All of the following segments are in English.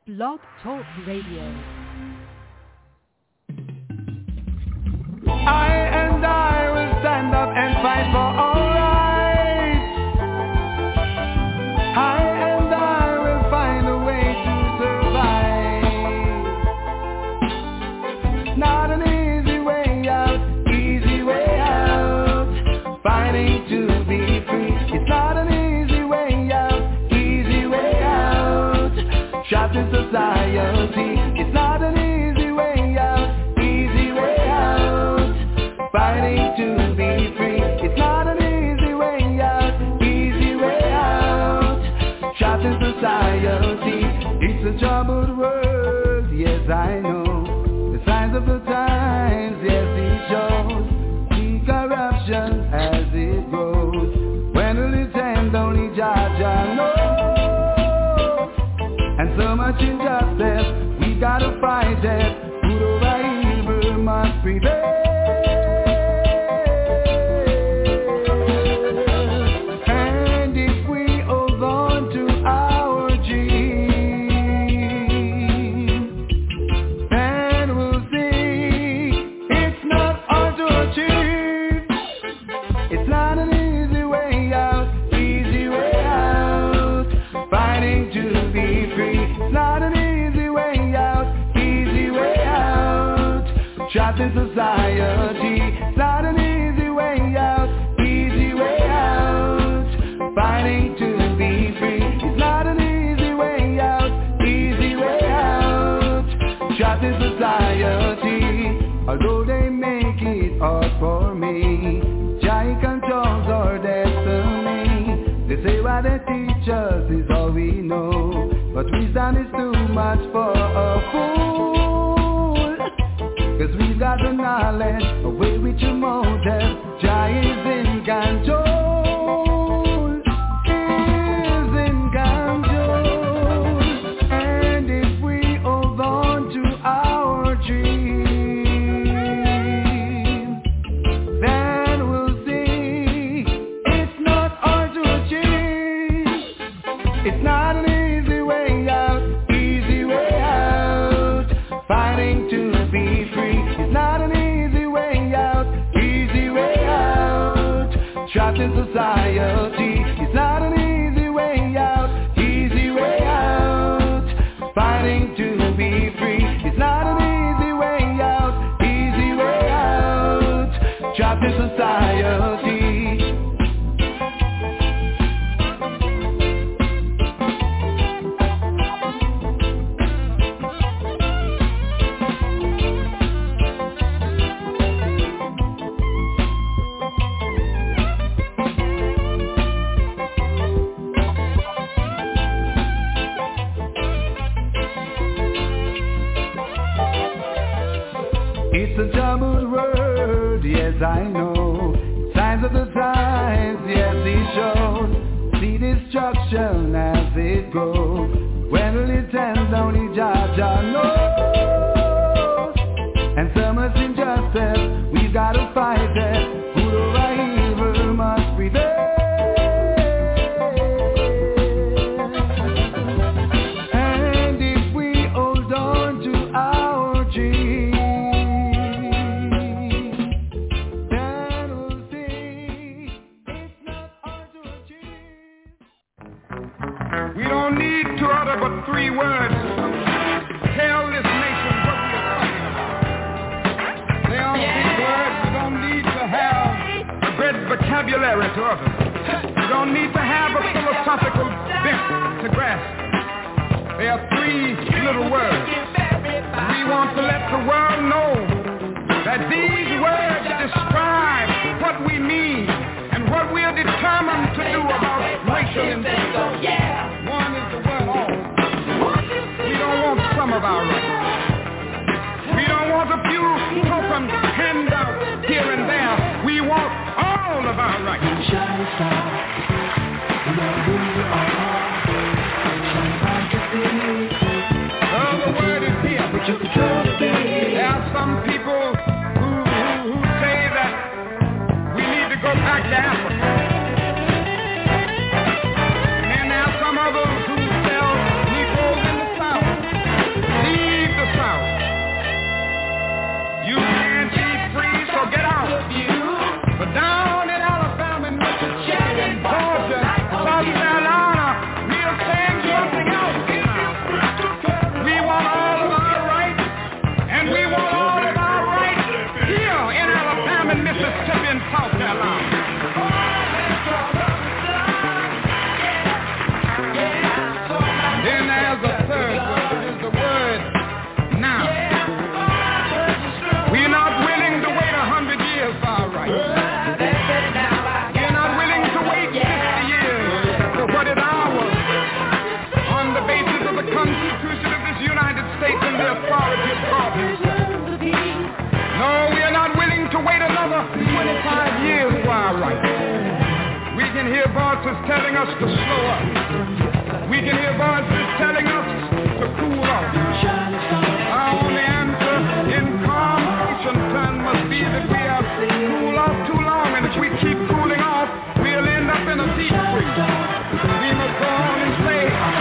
Blog Talk Radio. I will stand up and fight for all rights. I will find a way to survive. It's not an easy way out, fighting to be free. It's not an easy way out, trapped in society. It's not an easy way out, fighting to be free. It's not an easy way out, trapped in society. It's a troubled world, yes I know. The signs of the times, yes it shows. The corruption as it grows. When will it end? Only Jah knows. And so much injustice, we gotta fight it. Good over evil must prevail. Trapped in society, it's not an easy way out, fighting to be free. It's not an easy way out, trapped in society. Although they make it hard for me, Jah controls our destiny. They say what they teach us is all we know, but wisdom is too much for a fool. Cause we've got the knowledge, away with your motive. Jah is in control, is in control. And if we hold on to our dream, then we'll see it's not hard to achieve. It's not an easy way out, fighting to be free. It's not an easy way out, trapped in society. It's not an easy way out, fighting to be free. It's not an easy way out, trapped in society. It's a troubled world, yes I know. Signs of the times, yes it shows. See destruction as it goes. When will it end? Only Jah knows. And so much injustice, we gotta fight it. Good over evil must prevail. And if we hold on to our dreams, we don't need to utter but 3 words. Tell this nation what we are talking about. They are 3 words. We don't need to have a great vocabulary to utter. We don't need to have a philosophical bent to grasp. They are 3 little words. We want to let the world know that these words describe what we mean and what we are determined to do about racial injustice. One is the word all. We don't want some of our rights. We don't want a few tokens handouts here and there. We want all of our rights. Shine star, we are who we are. Shine like a city. The word is here. There are some people who say that we need to go back to Africa. And then there are some others who sell Negroes in the South. voices telling us to slow up. We can hear voices telling us to cool off. Our only answer in calm ocean time must be that we have cooled off too long, and if we keep cooling off, we'll end up in a deep freeze. We must go on and say,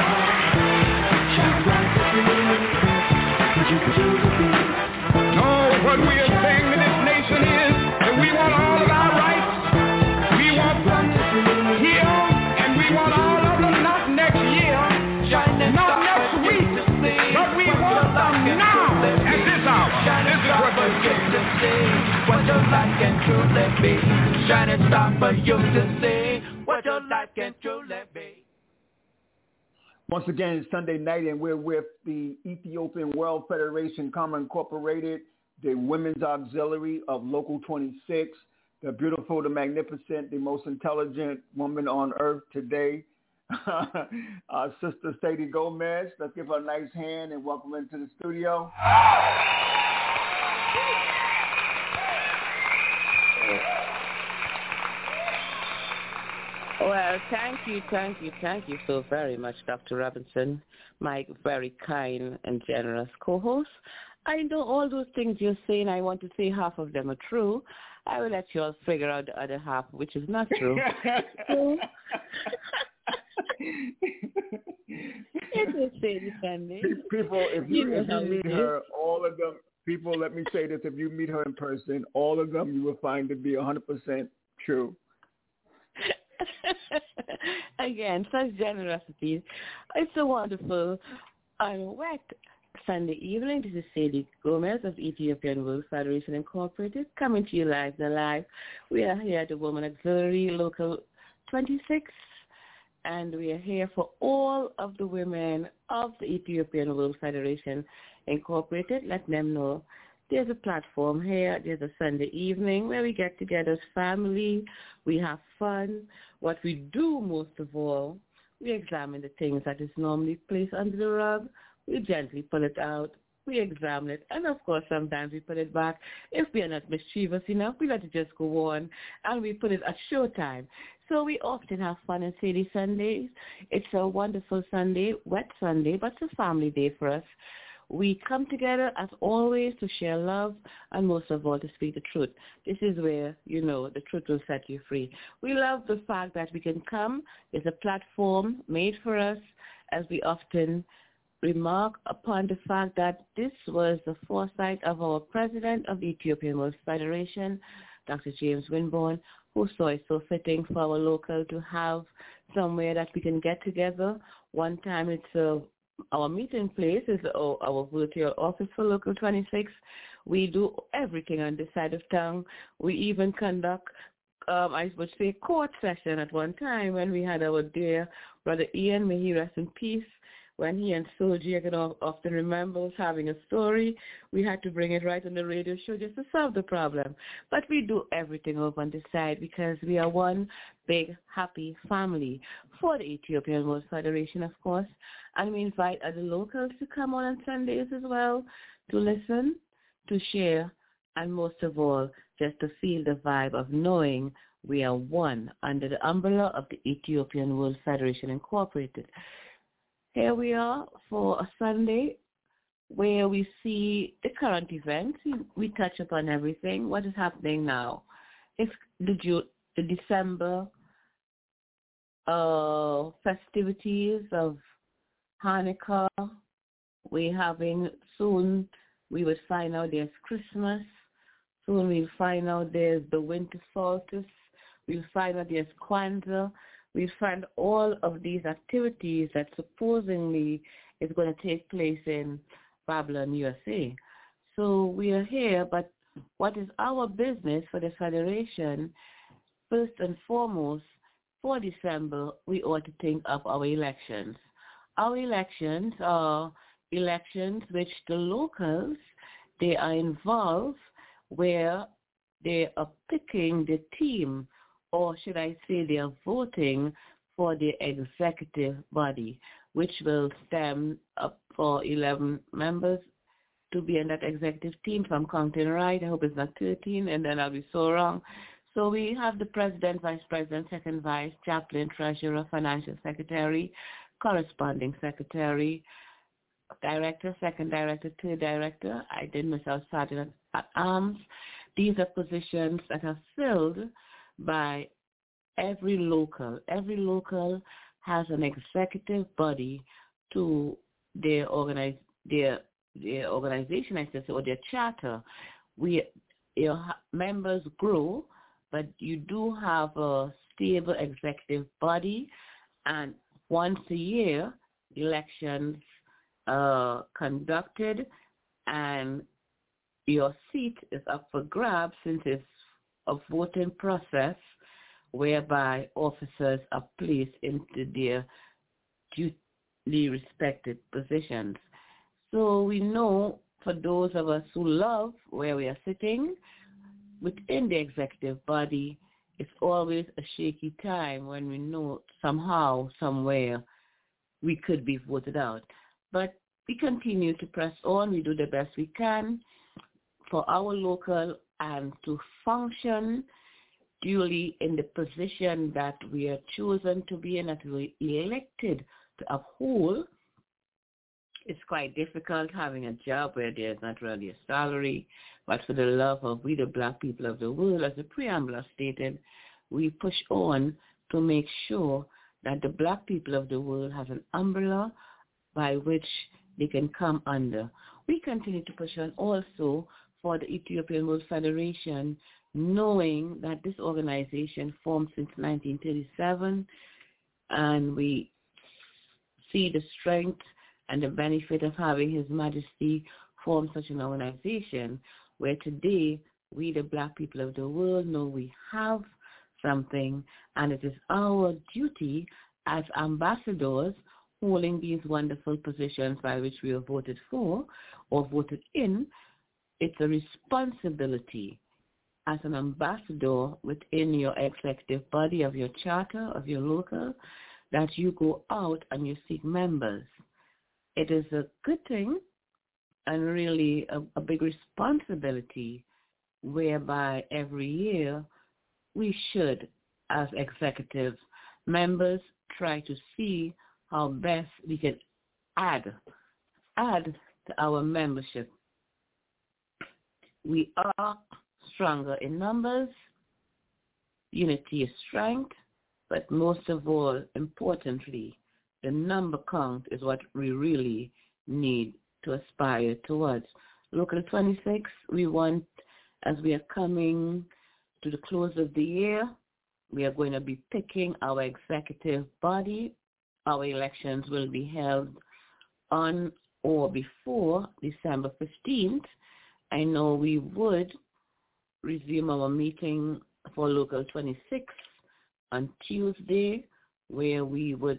no, what we are saying to this nation is that we want all of our rights. We want them here, and we want all of them not next year, not next week, but we want them now, at this hour. This is what we're saying. What your life can truly be. Shining star for you to see. What your life can truly be. Once again, it's Sunday night, and we're with the Ethiopian World Federation, Comma Incorporated, the Women's Auxiliary of Local 26, the beautiful, the magnificent, the most intelligent woman on earth today, Sister Sadie Gomez. Let's give her a nice hand and welcome her into the studio. Well, thank you so very much, Dr. Robinson, my very kind and generous co-host. I know all those things you're saying. I want to say half of them are true. I will let you all figure out the other half, which is not true. It is Sadie Sunday. People, if you meet her, all of them, people, let me say this, if you meet her in person, all of them you will find to be 100% true. Again, such generosity. It's a wonderful wet Sunday evening. This is Sadie Gomez of Ethiopian World Federation Incorporated, coming to you live and alive. We are here at the Women Auxiliary Local 26, and we are here for all of the women of the Ethiopian World Federation Incorporated. Let them know there's a platform here. There's a Sunday evening where we get together as family. We have fun. What we do most of all, we examine the things that is normally placed under the rug. We gently pull it out. We examine it. And, of course, sometimes we put it back. If we are not mischievous enough, we let it just go on, and we put it at showtime. So we often have fun on Sadie Sundays. It's a wonderful Sunday, wet Sunday, but it's a family day for us. We come together, as always, to share love and, most of all, to speak the truth. This is where, the truth will set you free. We love the fact that we can come. There's a platform made for us, as we often remark upon the fact that this was the foresight of our president of the Ethiopian World Federation, Dr. James Winborn, who saw it so fitting for our local to have somewhere that we can get together. One time our meeting place is our virtual office for Local 26. We do everything on this side of town. We even conduct, I would say, court session at one time when we had our dear Brother Ian, may he rest in peace. When he and Soji, I can often remember, was having a story, we had to bring it right on the radio show just to solve the problem. But we do everything over on this side because we are one big, happy family for the Ethiopian World Federation, of course. And we invite other locals to come on Sundays as well, to listen, to share, and most of all, just to feel the vibe of knowing we are one under the umbrella of the Ethiopian World Federation Incorporated. Here we are for a Sunday where we see the current events. We touch upon everything. What is happening now? It's the December festivities of Hanukkah. We're having soon, we would find out there's Christmas. Soon we'll find out there's the winter solstice. We'll find out there's Kwanzaa. We find all of these activities that supposedly is going to take place in Babylon, USA. So we are here, but what is our business for the Federation? First and foremost, for December, we ought to think of our elections. Our elections are elections which the locals, they are involved where they are picking the team, or should I say they are voting for the executive body, which will stem up for 11 members to be in that executive team. If I'm counting right, I hope it's not 13, and then I'll be so wrong. So we have the president, vice president, second vice, chaplain, treasurer, financial secretary, corresponding secretary, director, second director, third director. I did myself sergeant at arms. These are positions that are filled by every local. Every local has an executive body to their organization, I should say, or their charter. Your members grow, but you do have a stable executive body, and once a year, elections conducted, and your seat is up for grabs since it's a voting process whereby officers are placed into their duly respected positions. So we know, for those of us who love where we are sitting, within the executive body, it's always a shaky time when we know somehow, somewhere, we could be voted out. But we continue to press on. We do the best we can for our local and to function duly in the position that we are chosen to be in, that we are elected to uphold. It's quite difficult having a job where there's not really a salary, but for the love of we, the black people of the world, as the preamble stated, we push on to make sure that the black people of the world have an umbrella by which they can come under. We continue to push on also for the Ethiopian World Federation, knowing that this organization formed since 1937, and we see the strength and the benefit of having His Majesty form such an organization, where today we, the black people of the world, know we have something, and it is our duty as ambassadors holding these wonderful positions by which we are voted for or voted in. It's a responsibility as an ambassador within your executive body of your charter, of your local, that you go out and you seek members. It is a good thing and really a big responsibility whereby every year we should, as executive members, try to see how best we can add to our membership. We are stronger in numbers. Unity is strength, but most of all, importantly, the number count is what we really need to aspire towards. Local 26, we want, as we are coming to the close of the year, we are going to be picking our executive body. Our elections will be held on or before December 15th. I know we would resume our meeting for Local 26 on Tuesday, where we would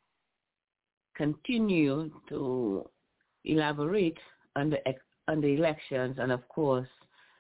continue to elaborate on the elections and, of course,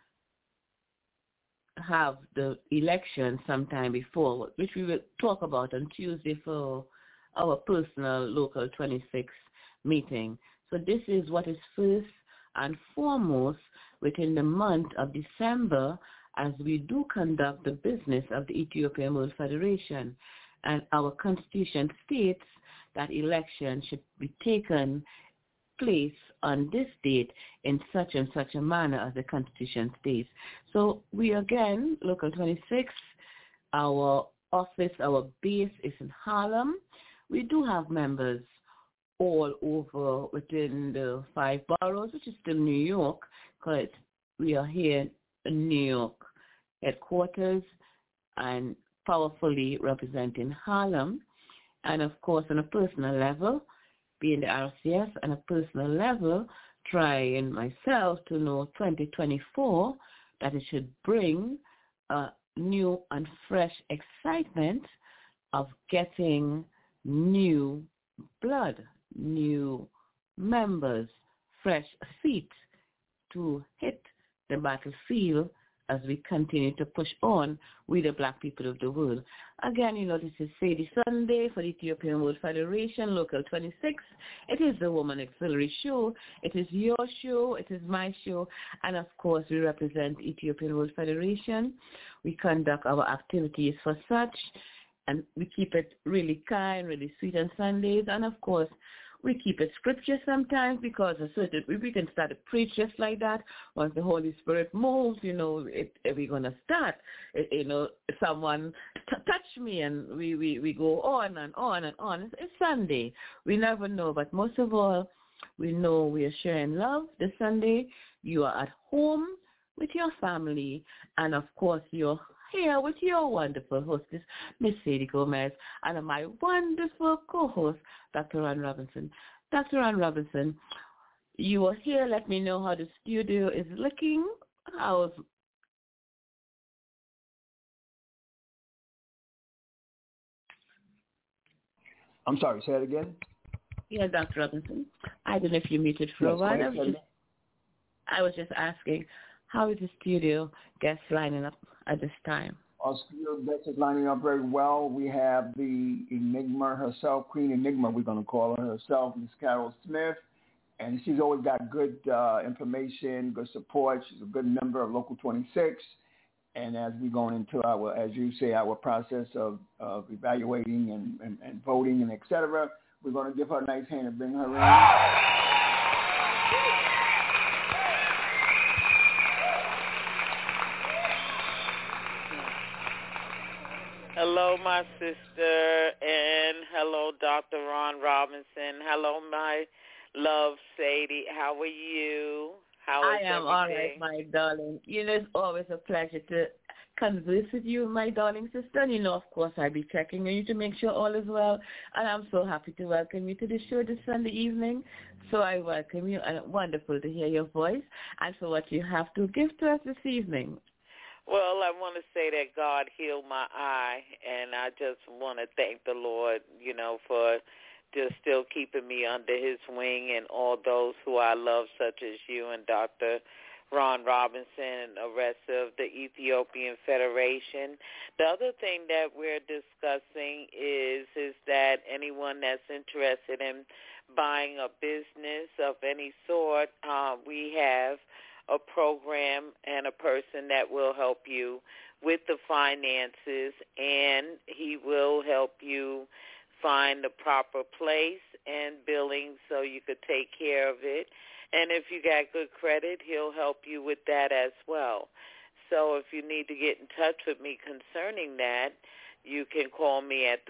have the election sometime before, which we will talk about on Tuesday for our personal Local 26 meeting. So this is what is first and foremost within the month of December, as we do conduct the business of the Ethiopian World Federation. And our constitution states that election should be taken place on this date in such and such a manner as the constitution states. So we again, Local 26, our office, our base is in Harlem. We do have members all over within the 5 boroughs, which is still New York, because we are here in New York headquarters and powerfully representing Harlem. And of course, on a personal level, being the RCS, on a personal level, trying myself to know 2024 that it should bring a new and fresh excitement of getting new blood, new members, fresh feet to hit the battlefield as we continue to push on with the black people of the world. Again, this is Sadie Sunday for the Ethiopian World Federation, Local 26. It is the Woman Auxiliary Show. It is your show. It is my show. And, of course, we represent Ethiopian World Federation. We conduct our activities for such, and we keep it really kind, really sweet on Sundays. And, of course, we keep it scripture sometimes because we can start to preach just like that. Once the Holy Spirit moves, we're going to start. Someone touch me and we go on and on and on. It's Sunday. We never know. But most of all, we know we are sharing love this Sunday. You are at home with your family. And, of course, you're here with your wonderful hostess, Miss Sadie Gomez, and my wonderful co-host, Dr. Ron Robinson. Dr. Ron Robinson, you are here. Let me know how the studio is looking. I'm sorry, say that again? Yeah, Dr. Robinson. I don't know if you muted for a while. I was just asking, how is the studio guests lining up at this time? Our studio guest is lining up very well. We have the Enigma herself, Queen Enigma, we're going to call her herself, Miss Carol Smith. And she's always got good information, good support. She's a good member of Local 26. And as we're going into our, as you say, our process of evaluating and voting and et cetera, we're going to give her a nice hand and bring her in. Hello, my sister, and hello, Dr. Ron Robinson. Hello, my love, Sadie. How are you? How is I am everything? all right, my darling. It's always a pleasure to converse with you, my darling sister. And, of course, I'll be checking on you to make sure all is well. And I'm so happy to welcome you to the show this Sunday evening. So I welcome you, and wonderful to hear your voice and for what you have to give to us this evening. Well, I want to say that God healed my eye, and I just want to thank the Lord, for just still keeping me under his wing, and all those who I love, such as you and Dr. Ron Robinson and the rest of the Ethiopian Federation. The other thing that we're discussing is that anyone that's interested in buying a business of any sort, we have a program and a person that will help you with the finances, and he will help you find the proper place and billing so you could take care of it. And if you got good credit, he'll help you with that as well. So if you need to get in touch with me concerning that, you can call me at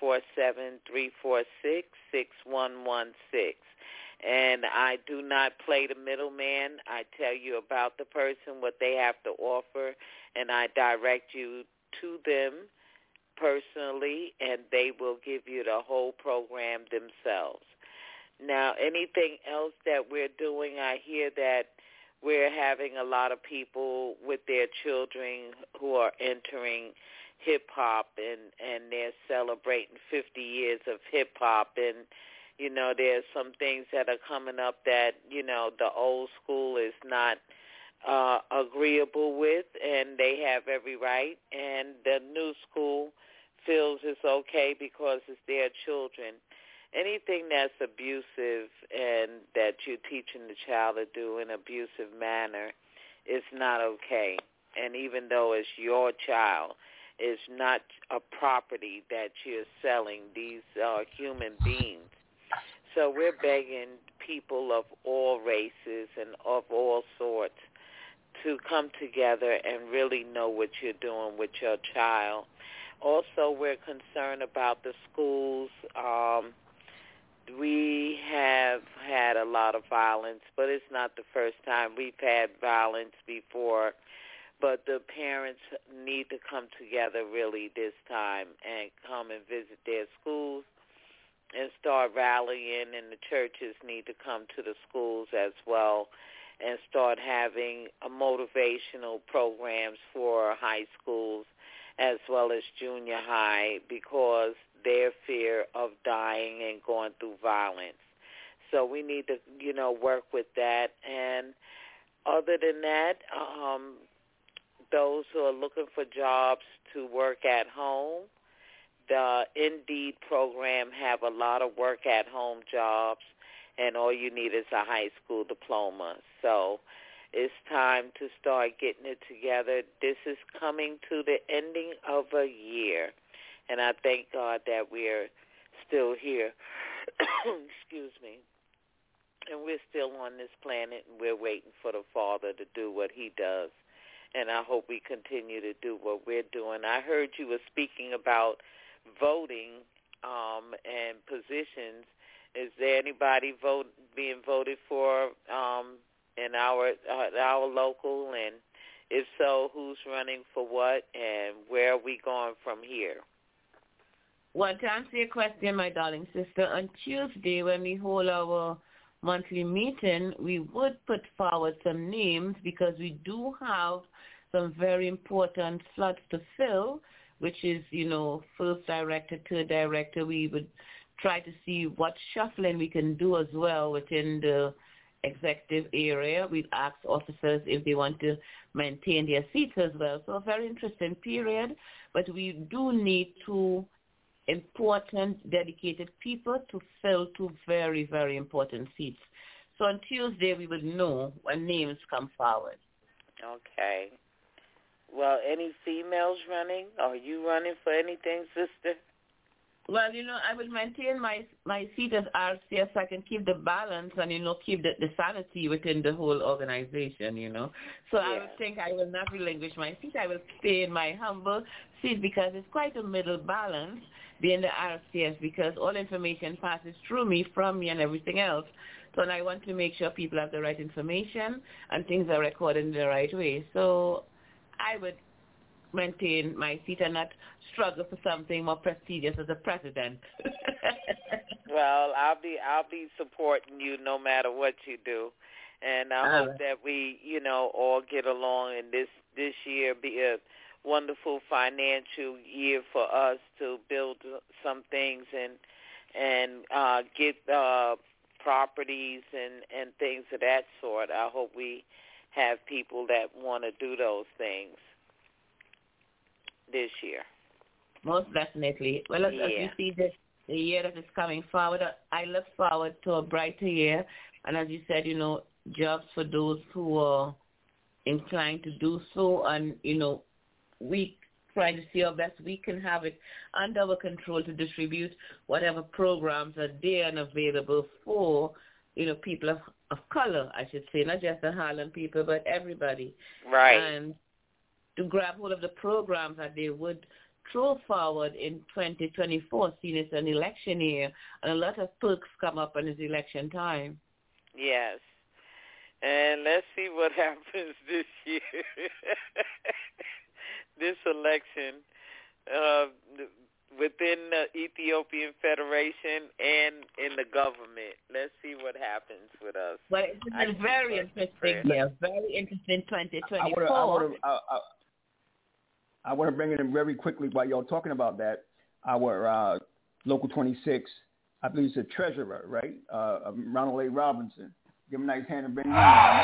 347-346-6116. And I do not play the middleman. I tell you about the person, what they have to offer, and I direct you to them personally, and they will give you the whole program themselves. Now, anything else that we're doing, I hear that we're having a lot of people with their children who are entering hip-hop, and they're celebrating 50 years of hip-hop, and there's some things that are coming up that, the old school is not agreeable with, and they have every right, and the new school feels it's okay because it's their children. Anything that's abusive and that you're teaching the child to do in an abusive manner is not okay. And even though it's your child, it's not a property that you're selling. These are human beings. So we're begging people of all races and of all sorts to come together and really know what you're doing with your child. Also, we're concerned about the schools. We have had a lot of violence, but it's not the first time. We've had violence before, but the parents need to come together really this time and come and visit their schools and start rallying, and the churches need to come to the schools as well and start having motivational programs for high schools as well as junior high, because their fear of dying and going through violence. So we need to, work with that. And other than that, those who are looking for jobs to work at home, the Indeed program have a lot of work-at-home jobs, and all you need is a high school diploma. So it's time to start getting it together. This is coming to the ending of a year, and I thank God that we're still here. Excuse me. And we're still on this planet, and we're waiting for the Father to do what he does. And I hope we continue to do what we're doing. I heard you were speaking about voting and positions. Is there anybody being voted for in our local? And if so, who's running for what, and where are we going from here? Well, to answer your question, my darling sister, on Tuesday when we hold our monthly meeting, we would put forward some names because we do have some very important slots to fill, which is, first director, third director. We would try to see what shuffling we can do as well within the executive area. We'd ask officers if they want to maintain their seats as well. So a very interesting period, but we do need two important, dedicated people to fill two very, very important seats. So on Tuesday, we will know when names come forward. Okay. Well, any females running? Are you running for anything, sister? Well, I will maintain my seat as RCS so I can keep the balance and, keep the sanity within the whole organization, So I would think I will not relinquish my seat. I will stay in my humble seat because it's quite a middle balance being the RCS because all information passes through me, from me, and everything else. So I want to make sure people have the right information and things are recorded in the right way. So I would maintain my seat and not struggle for something more prestigious as a president. Well, I'll be supporting you no matter what you do, and I hope that we, all get along, and this year be a wonderful financial year for us to build some things and get properties and things of that sort. I hope we have people that want to do those things this year. Most definitely. Well, as you see the year that is coming forward, I look forward to a brighter year. And as you said, jobs for those who are inclined to do so. And, we try to see how best we can have it under our control to distribute whatever programs are there and available for, people of color, I should say, not just the Harlem people, but everybody. Right. And to grab hold of the programs that they would throw forward in 2024, seeing it's an election year, and a lot of perks come up in this election time. Yes. And let's see what happens this year. This election within the Ethiopian Federation and in the government. Let's see what happens with us. Well, it's a very interesting year, very interesting 2024. I want to bring it in very quickly while y'all talking about that. Our Local 26, I believe it's the treasurer, right? Ronald A. Robinson. Give him a nice hand and bring him in.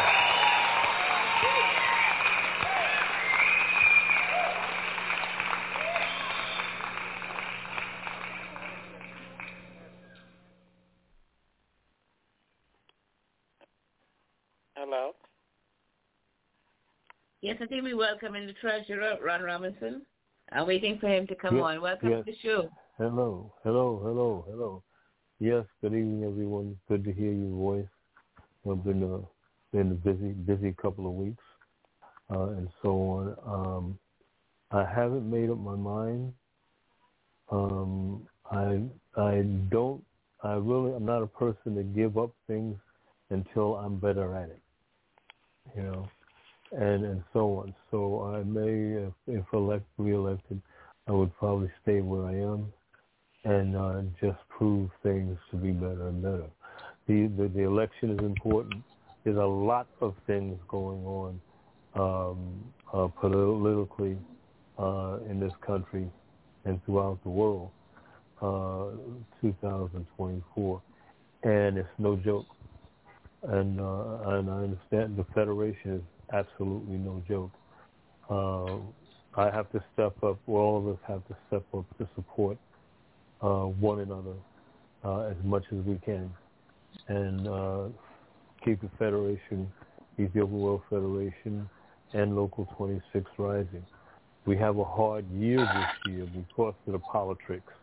Hello? Yes, I think we welcome in the treasurer, Ron Robinson. I'm waiting for him to come on. Welcome to the show. Hello. Yes, good evening, everyone. Good to hear your voice. I've been a busy couple of weeks and so on. I haven't made up my mind. I'm not a person to give up things until I'm better at it, and so on. So I may, if reelected, I would probably stay where I am and just prove things to be better and better. The election is important. There's a lot of things going on politically in this country and throughout the world, 2024, and it's no joke. And I understand the Federation is absolutely no joke. I have to step up. All of us have to step up to support one another as much as we can, and keep the Federation, Ethiopian World Federation, and Local 26 rising. We have a hard year this year because of the politics,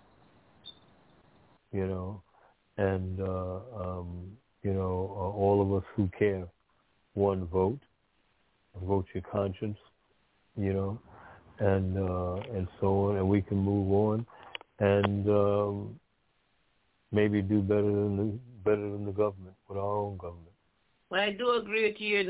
and all of us who care, one, vote your conscience, and so on, and we can move on, and maybe do better than the government, with our own government. Well, I do agree with you,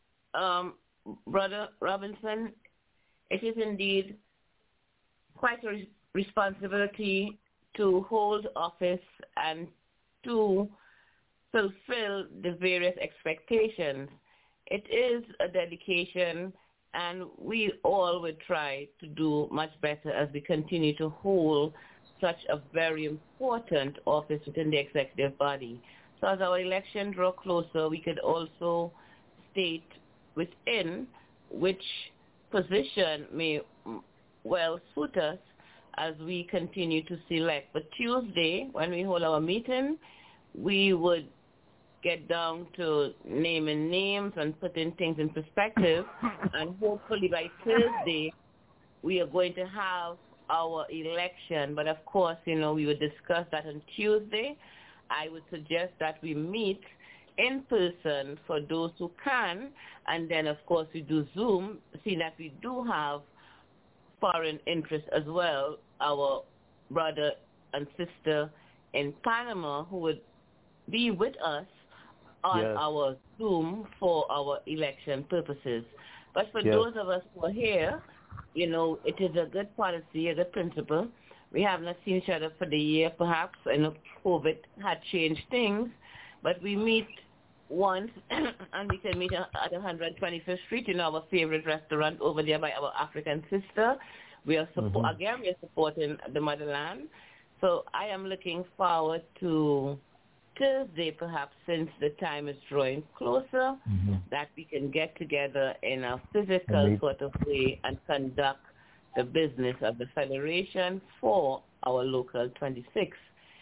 Brother Robinson. It is indeed quite a responsibility to hold office and to fulfill the various expectations. It is a dedication, and we all would try to do much better as we continue to hold such a very important office within the executive body. So as our election draw closer, we could also state within which position may well suit us as we continue to select. But Tuesday, when we hold our meeting, we would get down to naming names and putting things in perspective, and hopefully by Thursday we are going to have our election. But of course, we will discuss that on Tuesday. I would suggest that we meet in person for those who can, and then of course we do Zoom, seeing that we do have foreign interest as well, our brother and sister in Panama who would be with us on our Zoom for our election purposes. But for those of us who are here, it is a good policy, a good principle. We have not seen each other for the year, perhaps. I know COVID had changed things, but we meet once, and we can meet at 125th Street in our favorite restaurant over there by our African sister. We are again, we are supporting the motherland. So I am looking forward to Thursday, perhaps, since the time is drawing closer, that we can get together in a physical sort of way and conduct the business of the Federation for our local 26.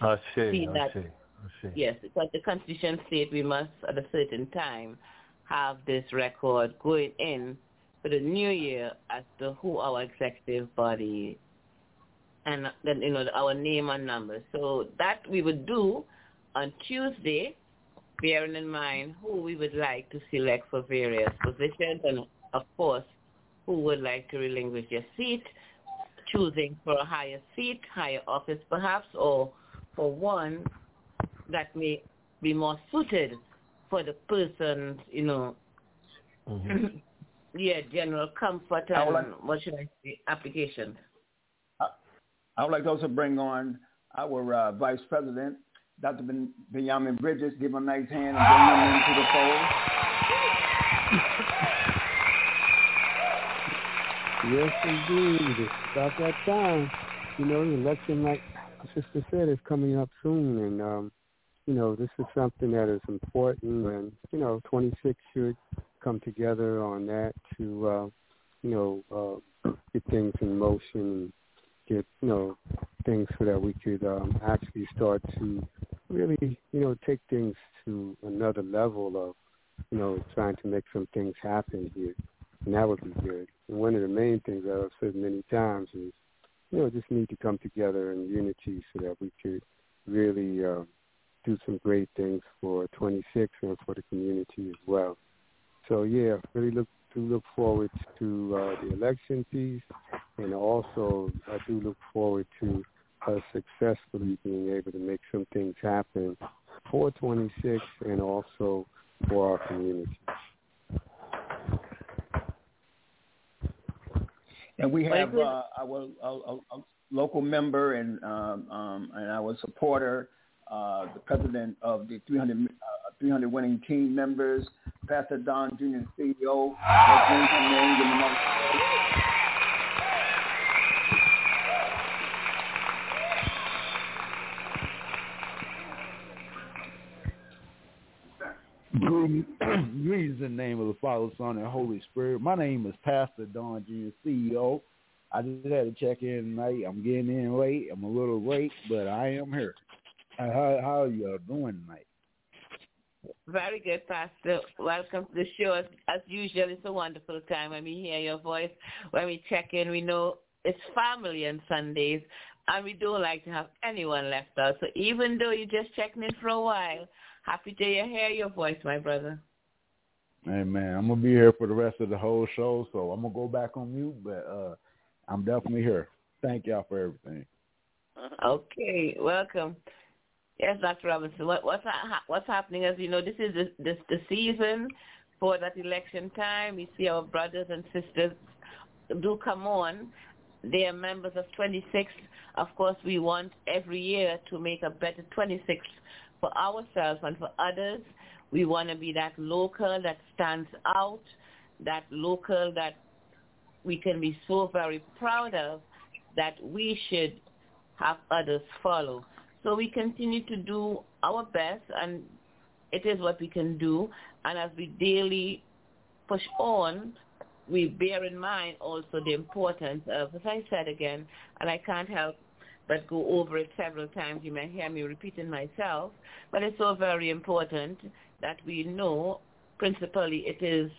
Yes, because the Constitution states we must, at a certain time, have this record going in for the new year as to who our executive body and then, our name and number. So that we would do on Tuesday, bearing in mind who we would like to select for various positions and, of course, who would like to relinquish their seat, choosing for a higher seat, higher office perhaps, or for one that may be more suited for the person's, general comfort and, application. I would like to also bring on our Vice President, Dr. Benjamin Bridges. Give him a nice hand and bring him into the fold. Yes, indeed. It's about that time. The election, like the sister said, is coming up soon. And, this is something that is important. And, 26 should come together on that to, get things in motion and get, things so that we could actually start to really, take things to another level of, trying to make some things happen here. And that would be good. And one of the main things that I've said many times is, just need to come together in unity so that we could really do some great things for 26 and for the community as well. So, really look forward to the election piece, and also I do look forward to us successfully being able to make some things happen for 26 and also for our community. And we have our local member and our supporter, the president of the 300 winning team members, Pastor Don Jr., CEO. Greetings in the name of the Father, Son, and Holy Spirit. My name is Pastor Don Jr., CEO. I just had to check in tonight. I'm getting in late. I'm a little late, but I am here. How are you doing tonight? Very good, Pastor. Welcome to the show. As usual, it's a wonderful time when we hear your voice. When we check in, we know it's family on Sundays, and we don't like to have anyone left out. So even though you're just checking in for a while, happy to hear your voice, my brother. Amen. I'm going to be here for the rest of the whole show, so I'm going to go back on mute, but I'm definitely here. Thank y'all for everything. Okay, welcome. Yes, Dr. Robinson, what's happening is, you know, this is the season for that election time. We see our brothers and sisters do come on. They are members of 26. Of course, we want every year to make a better 26 for ourselves and for others. We want to be that local that stands out, that local that we can be so very proud of that we should have others follow. So we continue to do our best, and it is what we can do. And as we daily push on, we bear in mind also the importance of, as I said again, and I can't help but go over it several times. You may hear me repeating myself, but it's so very important that we know, principally, it is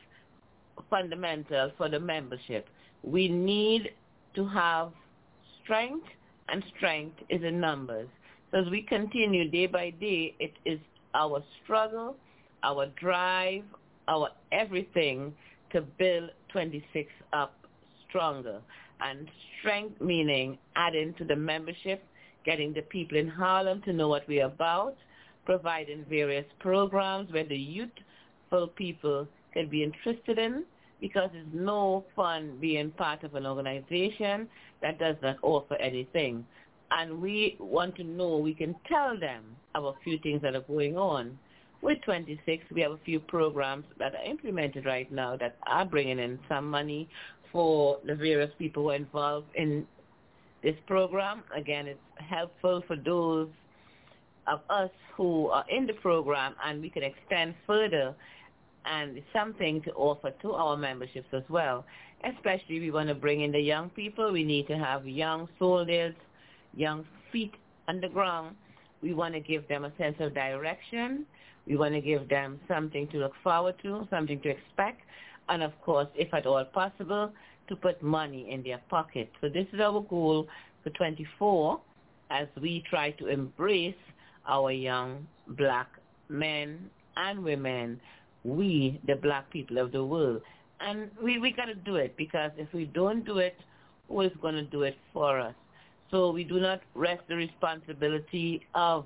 fundamental for the membership. We need to have strength, and strength is in numbers. So as we continue day by day, it is our struggle, our drive, our everything to build 26 up stronger. And strength meaning adding to the membership, getting the people in Harlem to know what we're about, providing various programs where the youthful people can be interested in, because it's no fun being part of an organization that does not offer anything. And we want to know, we can tell them about a few things that are going on. With 26, we have a few programs that are implemented right now that are bringing in some money for the various people who are involved in this program. Again, it's helpful for those of us who are in the program, and we can extend further, and it's something to offer to our memberships as well. Especially we want to bring in the young people. We need to have young soldiers, young feet on the ground. We want to give them a sense of direction. We want to give them something to look forward to, something to expect, and of course, if at all possible, to put money in their pocket. So this is our goal for 24 as we try to embrace our young black men and women, we, the black people of the world. And we got to do it, because if we don't do it, who is going to do it for us? So we do not rest the responsibility of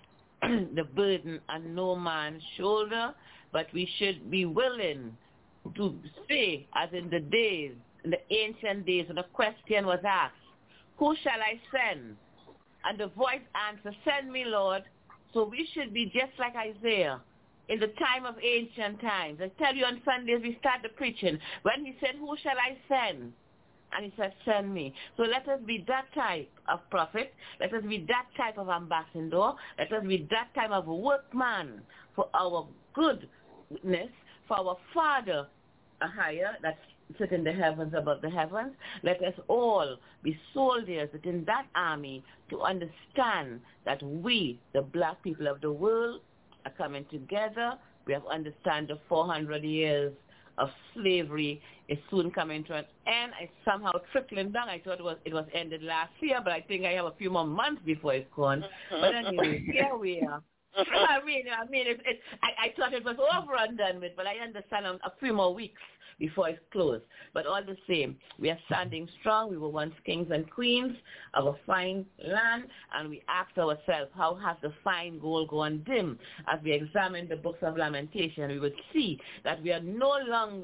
the burden on no man's shoulder, but we should be willing to say, as in the days, in the ancient days, when the question was asked, who shall I send? And the voice answered, send me, Lord. So we should be just like Isaiah in the time of ancient times. I tell you, on Sundays we start the preaching. When he said, who shall I send? And he said, send me. So let us be that type of prophet. Let us be that type of ambassador. Let us be that type of workman for our goodness, for our Father higher, that's sit in the heavens above the heavens. Let us all be soldiers within that army to understand that we, the black people of the world, are coming together. We have understand the 400 years of slavery is soon coming to an end. It's somehow trickling down. I thought it was ended last year, but I think I have a few more months before it's gone. But anyway, here we are. I thought it was over and done with, but I understand a few more weeks before it's closed. But all the same, we are standing strong. We were once kings and queens of a fine land, and we ask ourselves, how has the fine gold gone dim? As we examine the books of Lamentation, we would see that we are no longer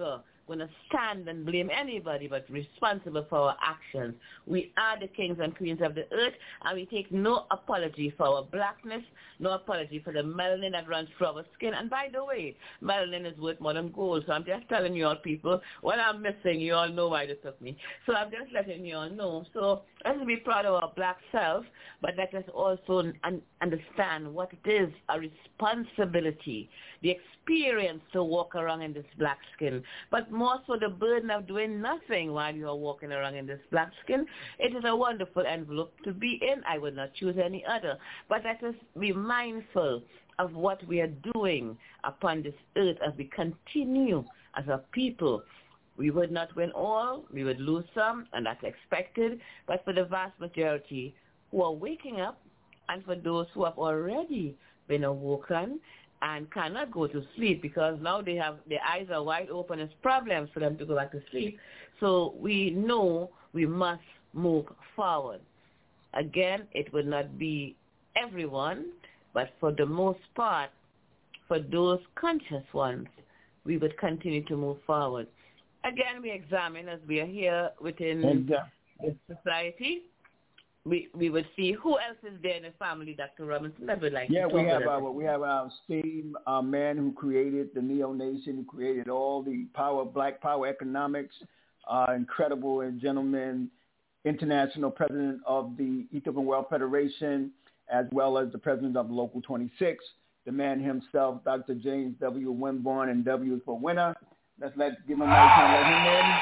going to stand and blame anybody but responsible for our actions. We are the kings and queens of the earth, and we take no apology for our blackness, no apology for the melanin that runs through our skin. And by the way, melanin is worth more than gold. So I'm just telling you all people, when I'm missing, you all know why they took me. So I'm just letting you all know. So let's be proud of our black self, but let us also understand what it is, a responsibility, the experience to walk around in this black skin, but more so the burden of doing nothing while you are walking around in this black skin. It is a wonderful envelope to be in. I would not choose any other. But let us be mindful of what we are doing upon this earth as we continue as a people. We would not win all, we would lose some, and that's expected. But for the vast majority who are waking up, and for those who have already been awoken and cannot go to sleep because now their eyes are wide open, it's problems for them to go back to sleep. So we know we must move forward. Again, it will not be everyone, but for the most part, for those conscious ones, we would continue to move forward. Again, we examine as we are here within the society. We would see who else is there in the family, Dr. Robinson. That would like to talk we have our esteemed man who created the Neo Nation, who created all the Black Power economics, incredible gentleman, international president of the Ethiopian World Federation, as well as the president of Local 26, the man himself, Dr. James W. Winborn, and W is for winner. Let's give him a nice hand, let him in.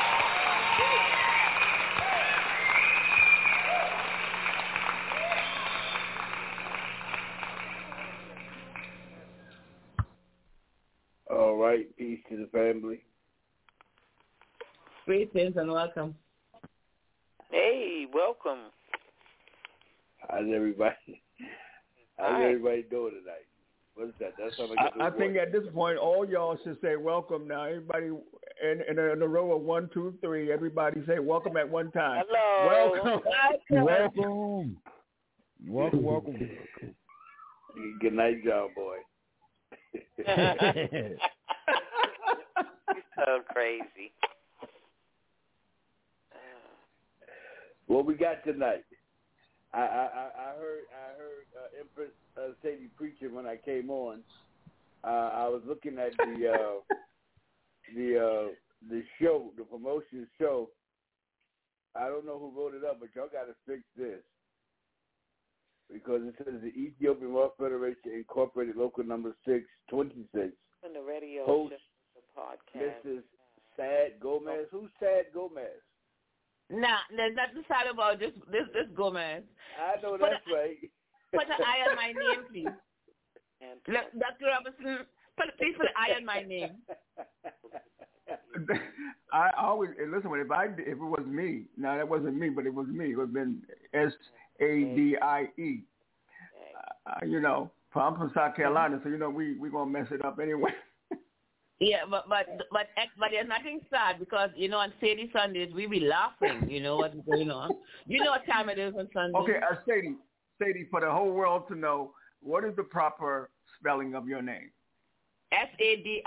All right, peace to the family. Greetings and welcome. Hey, welcome. How's everybody doing tonight? What's that? That's how I think at this point, all y'all should say welcome now. Everybody in a row of 1, 2, 3. Everybody say welcome at one time. Hello. Welcome. Good night, John boy. So crazy. What we got tonight? I heard Empress Sadie preaching when I came on. I was looking at the show, the promotion show. I don't know who wrote it up, but y'all got to fix this because it says the Ethiopian World Federation Incorporated Local Number 626. On the radio host, show, the podcast. Mrs. Sad Gomez. Who's Sad Gomez? Nah, there's nothing sad about this Gomez. I know that's right. Put an eye on my name, please. Dr. Robinson, please put an eye on my name. I always listen. If it was me, now that wasn't me, but it was me. It would have been SADIE. I'm from South Carolina, so we gonna mess it up anyway. Yeah, but there's nothing sad because on Sadie Sundays we be laughing. You know what's going on. You know what time it is on Sunday. Okay, Sadie, for the whole world to know, what is the proper spelling of your name? SADI.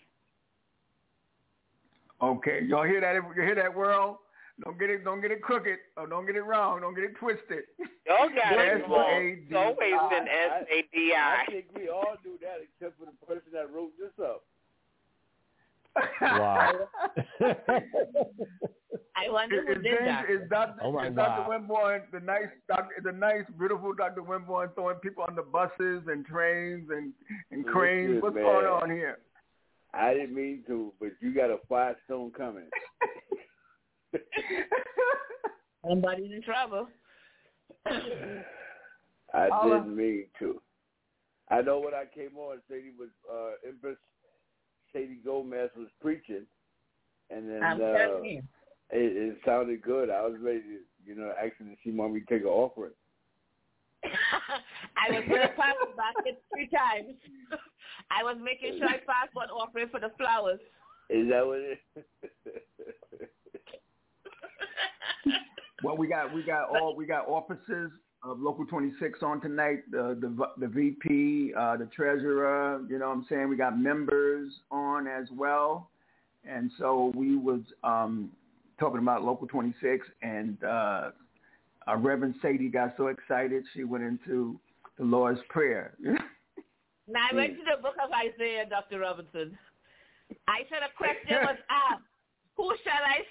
Okay, y'all hear that? You hear that, world? Don't get it crooked, or don't get it wrong, don't get it twisted. Y'all got it wrong. It's always been SADI. I think we all do that except for the person that wrote this up. Wow. I wonder who did that. Is Dr. Winborn, the nice, beautiful Dr. Winborn throwing people on the buses and trains and cranes? What's going on here? I didn't mean to, but you got a 5-stone coming. Somebody's in trouble. I didn't mean to. I know when I came on, Sadie was Empress Sadie Gomez was preaching, and then it sounded good. I was ready to, actually she wanted me to take an offering. I was going to pass the basket 3 times. I was making sure I passed one offering for the flowers. Is that what it is? Well, we got officers of Local 26 on tonight. The VP, the treasurer. You know what I'm saying? We got members on as well, And so we was talking about Local 26, and our Reverend Sadie got so excited she went into the Lord's Prayer. Now I went to the book of Isaiah, Dr. Robinson. I said a question was asked. Who shall I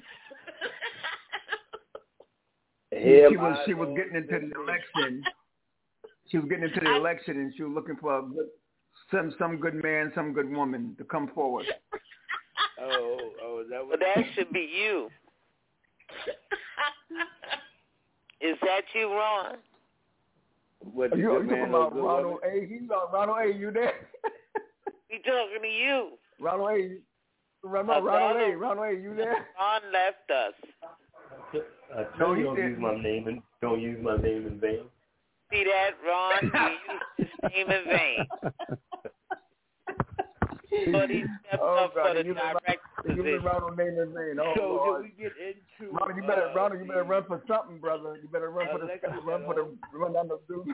send? She was getting into the election. She was getting into the election, and she was looking for some good man, some good woman to come forward. Oh, that should be you. Is that you, Ron? What you talking about, Ronald A? He's Ronald A. You there? He talking to you. Ronald A. Ronald A. You there? Ron left us. I tell you, don't use my name in vain. See that, Ron? You used his name in vain. But he stepped up for the direct position. You Ronald name in vain. Oh, so Lord. did we get into Ronald, you better run for something, brother. You better run run down the dude.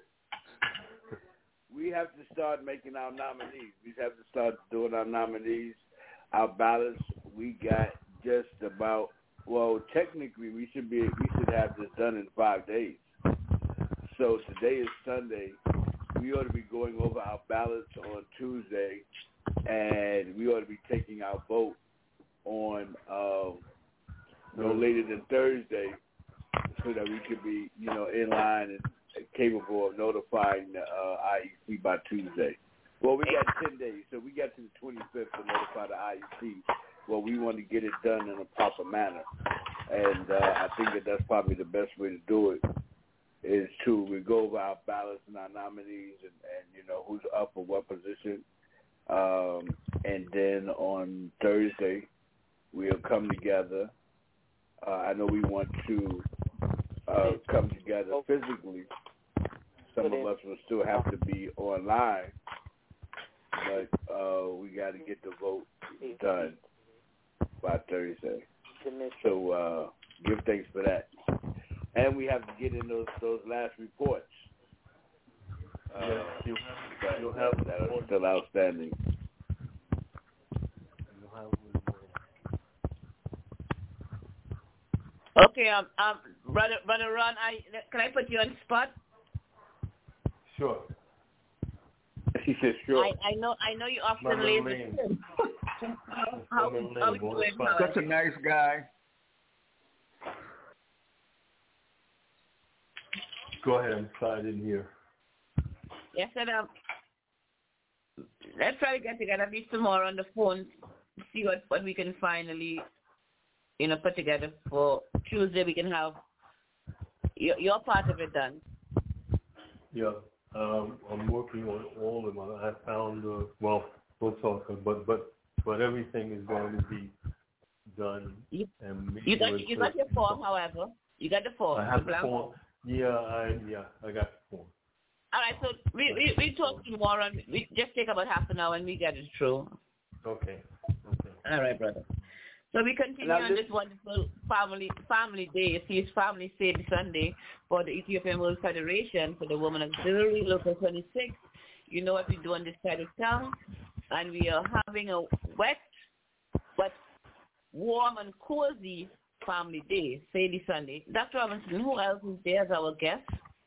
We have to start making our nominees. We have to start doing our nominees. Our ballots, we got just about, well, technically we should have this done in 5 days. So today is Sunday. We ought to be going over our ballots on Tuesday, and we ought to be taking our vote on no later than Thursday, so that we could be, in line and capable of notifying the IEC by Tuesday. Well, we got 10 days, so we got to the 25th to notify the IEC. Well, we want to get it done in a proper manner, and I think that's probably the best way to do it. Is we go over our ballots and our nominees and who's up for what position. And then on Thursday, we'll come together. I know we want to come together physically. Some of us will still have to be online, but we got to get the vote done by Thursday. So give thanks for that. And we have to get in those last reports. You'll have that are still outstanding. Okay, brother Ron, can I put you on the spot? Sure. He says sure. I know you often lazy. How you doing? Such a nice guy. Go ahead. I'm sorry I didn't hear. Yes, and let's try to get together at least tomorrow on the phone, see what we can finally, put together for Tuesday. We can have your part of it done. Yeah, I'm working on all of them. I found we'll talk, but everything is going to be done. You got your form, however. You got the form. I have the form. Yeah, I got the form. All right, so we talk tomorrow. And we just take about half an hour and we get it through. Okay. All right, brother. So we continue on this wonderful family day. See, it's Family Save Sunday for the Ethiopian World Federation for the Women Auxiliary, Local 26. You know what we do on this side of town. And we are having a wet but warm and cozy Family Day, Sadie Sunday. Dr. Robinson, who else is there as our guest?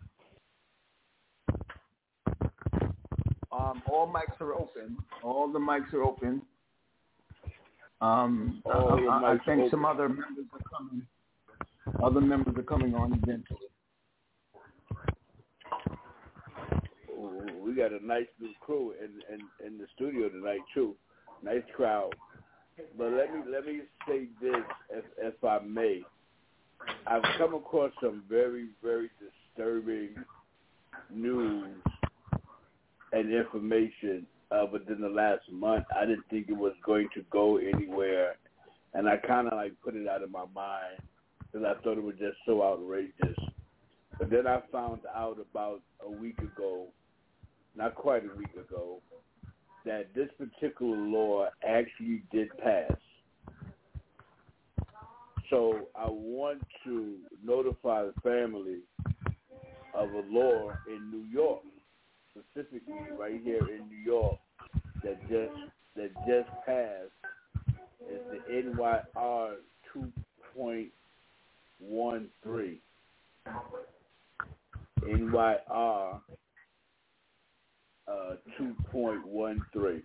All mics are open. All the mics are open. I think some other members are coming. Other members are coming on eventually. We got a nice new crew in the studio tonight too. Nice crowd. But let me say this, if I may. I've come across some very, very disturbing news and information within the last month. I didn't think it was going to go anywhere, and I kind of put it out of my mind because I thought it was just so outrageous. But then I found out about a week ago, not quite a week ago, that this particular law actually did pass. So I want to notify the family of a law in New York, specifically right here in New York, that just passed, NYR 2.13. NYR 2.13.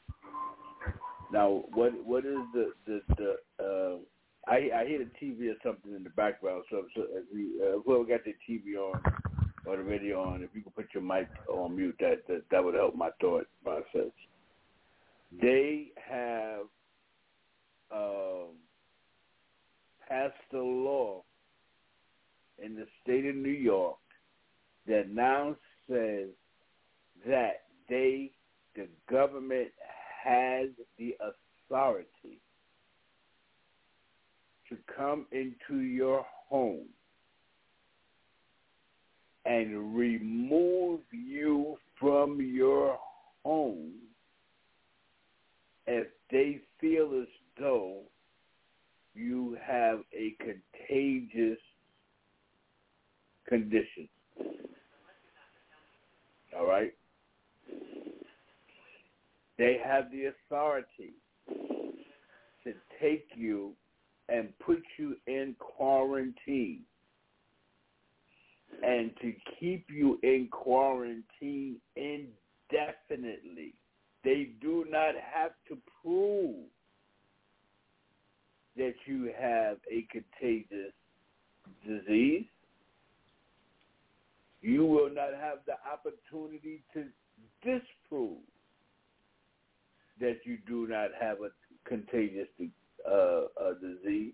Now, what is the I hear the TV or something in the background. So if whoever got the TV on or the radio on, if you could put your mic on mute, that would help my thought process. They have passed a law in the state of New York that now says that the government has the authority to come into your home and remove you from your home if they feel as though you have a contagious condition. All right? They have the authority to take you and put you in quarantine and to keep you in quarantine indefinitely. They do not have to prove that you have a contagious disease. You will not have the opportunity to disprove that you do not have a contagious disease.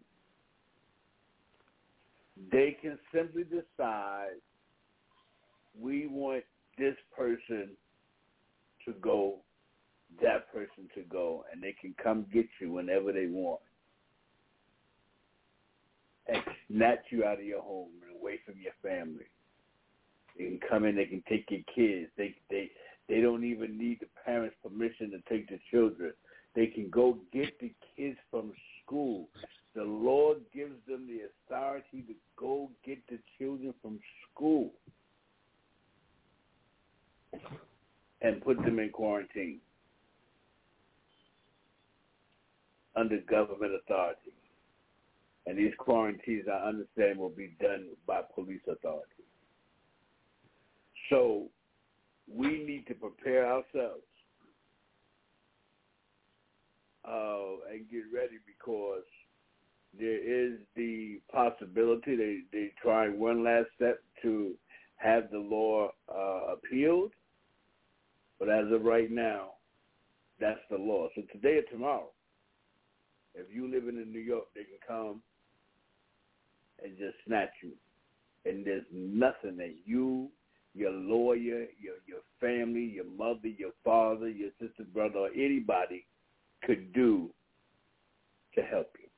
They can simply decide, we want this person to go, that person to go, and they can come get you whenever they want and snatch you out of your home and away from your family. They can come in, they can take your kids. They don't even need the parents' permission to take the children. They can go get the kids from school. The Lord gives them the authority to go get the children from school and put them in quarantine under government authority. And these quarantines, I understand, will be done by police authority. So we need to prepare ourselves and get ready, because there is the possibility they trying one last step to have the law appealed. But as of right now, that's the law. So today or tomorrow, if you live in New York, they can come and just snatch you. And there's nothing that you, your lawyer, your family, your mother, your father, your sister, brother, or anybody could do to help you.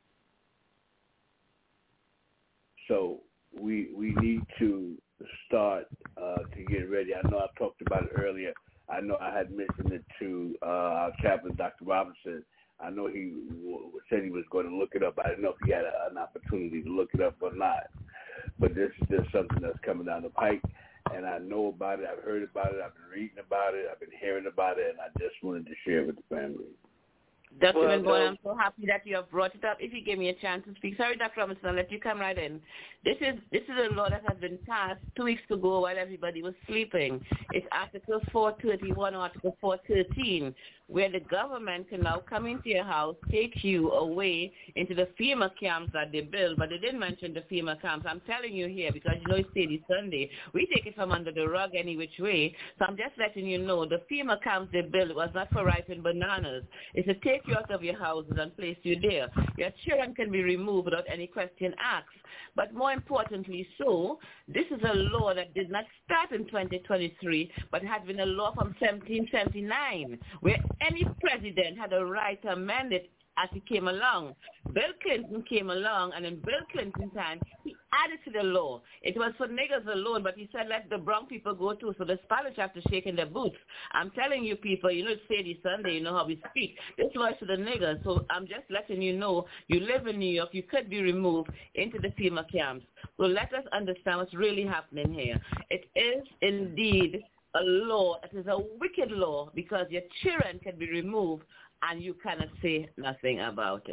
So we need to start to get ready. I know I talked about it earlier. I know I had mentioned it to our chaplain, Dr. Robinson. I know he said he was going to look it up. I didn't know if he had an opportunity to look it up or not. But this is just something that's coming down the pike, and I know about it. I've heard about it. I've been reading about it. I've been hearing about it, and I just wanted to share it with the family. Dr. Benboy, I'm so happy that you have brought it up. If you give me a chance to speak. Sorry, Dr. Robinson, I'll let you come right in. This is a law that has been passed 2 weeks ago while everybody was sleeping. It's Article 431 or Article 413, where the government can now come into your house, take you away into the FEMA camps that they build. But they didn't mention the FEMA camps. I'm telling you here, because you know it's Sadie Sunday. We take it from under the rug any which way. So I'm just letting you know the FEMA camps they built was not for ripening bananas. It's to take you out of your houses and place you there. Your children can be removed without any question asked. But more importantly so, this is a law that did not start in 2023, but had been a law from 1779, where any president had a right to amend it as he came along. Bill Clinton came along, and in Bill Clinton's time, he added to the law. It was for niggers alone, but he said let the brown people go too, so the Spanish have to shake in their boots. I'm telling you people, you know it's Sadie Sunday, you know how we speak. This law is for the niggers, so I'm just letting you know, you live in New York, you could be removed into the FEMA camps. So let us understand what's really happening here. It is indeed a law. It is a wicked law, because your children can be removed and you cannot say nothing about it.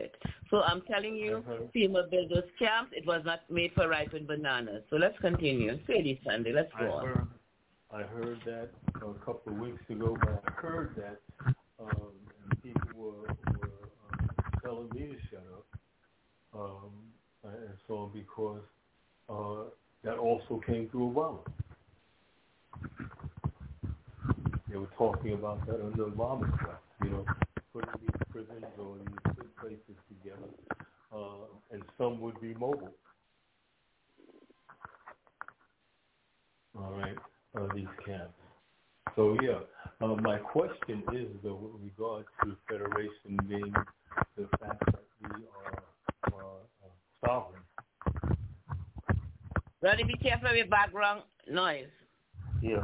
So I'm telling you, FEMA built those camps. It was not made for ripened bananas. So let's continue. Sadie Sunday, let's go on. I heard that a couple of weeks ago, but I heard that people were telling me to shut up, and so on, because that also came through Obama. They were talking about that under Obama's draft, putting these prisons or these good places together, and some would be mobile. All right, these camps. So yeah, my question is though, with regard to federation being the fact that we are sovereign. Brother, be careful of your background noise. Yeah,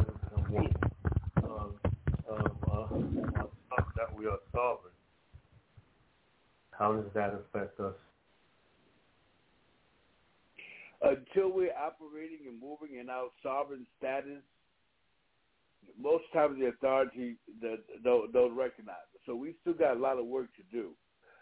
that we are sovereign. How does that affect us? Until we're operating and moving in our sovereign status, most times the authority don't recognize it. So we still got a lot of work to do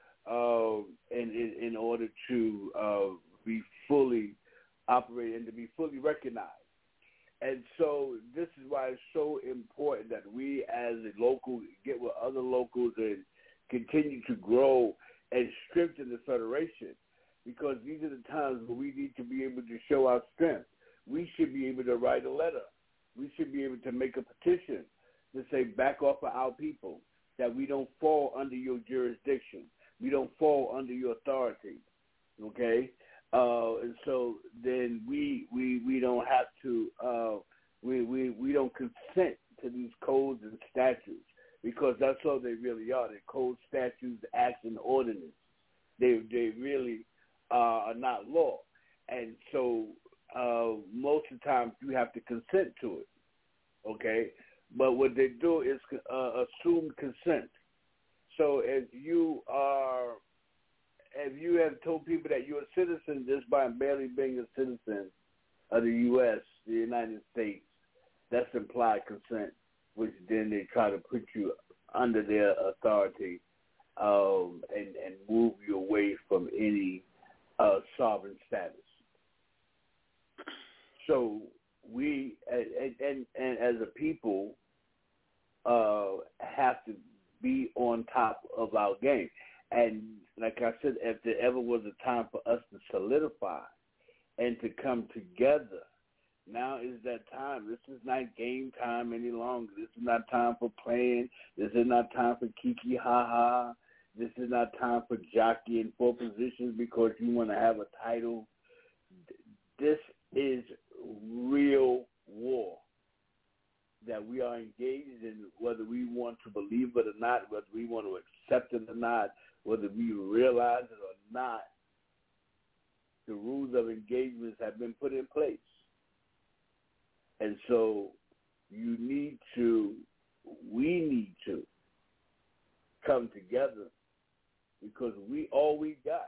in order to be fully operated and to be fully recognized. And so this is why it's so important that we as a local get with other locals and continue to grow and strengthen the federation, because these are the times where we need to be able to show our strength. We should be able to write a letter. We should be able to make a petition to say, back off of our people, that we don't fall under your jurisdiction. We don't fall under your authority, okay? And so then we don't have to, we don't consent to these codes and statutes, because that's all they really are. They're codes, statutes, acts, and ordinances. They really are not law. And so most of the time you have to consent to it, okay? But what they do is assume consent. So if you have told people that you're a citizen just by barely being a citizen of the U.S., the United States, that's implied consent, which then they try to put you under their authority and move you away from any sovereign status. So we, and as a people, have to be on top of our game. And like I said, if there ever was a time for us to solidify and to come together, now is that time. This is not game time any longer. This is not time for playing. This is not time for kiki ha-ha. This is not time for jockeying for positions because you want to have a title. This is real war that we are engaged in, whether we want to believe it or not, whether we want to accept it or not, whether we realize it or not. The rules of engagements have been put in place. And so we need to come together, because all we got.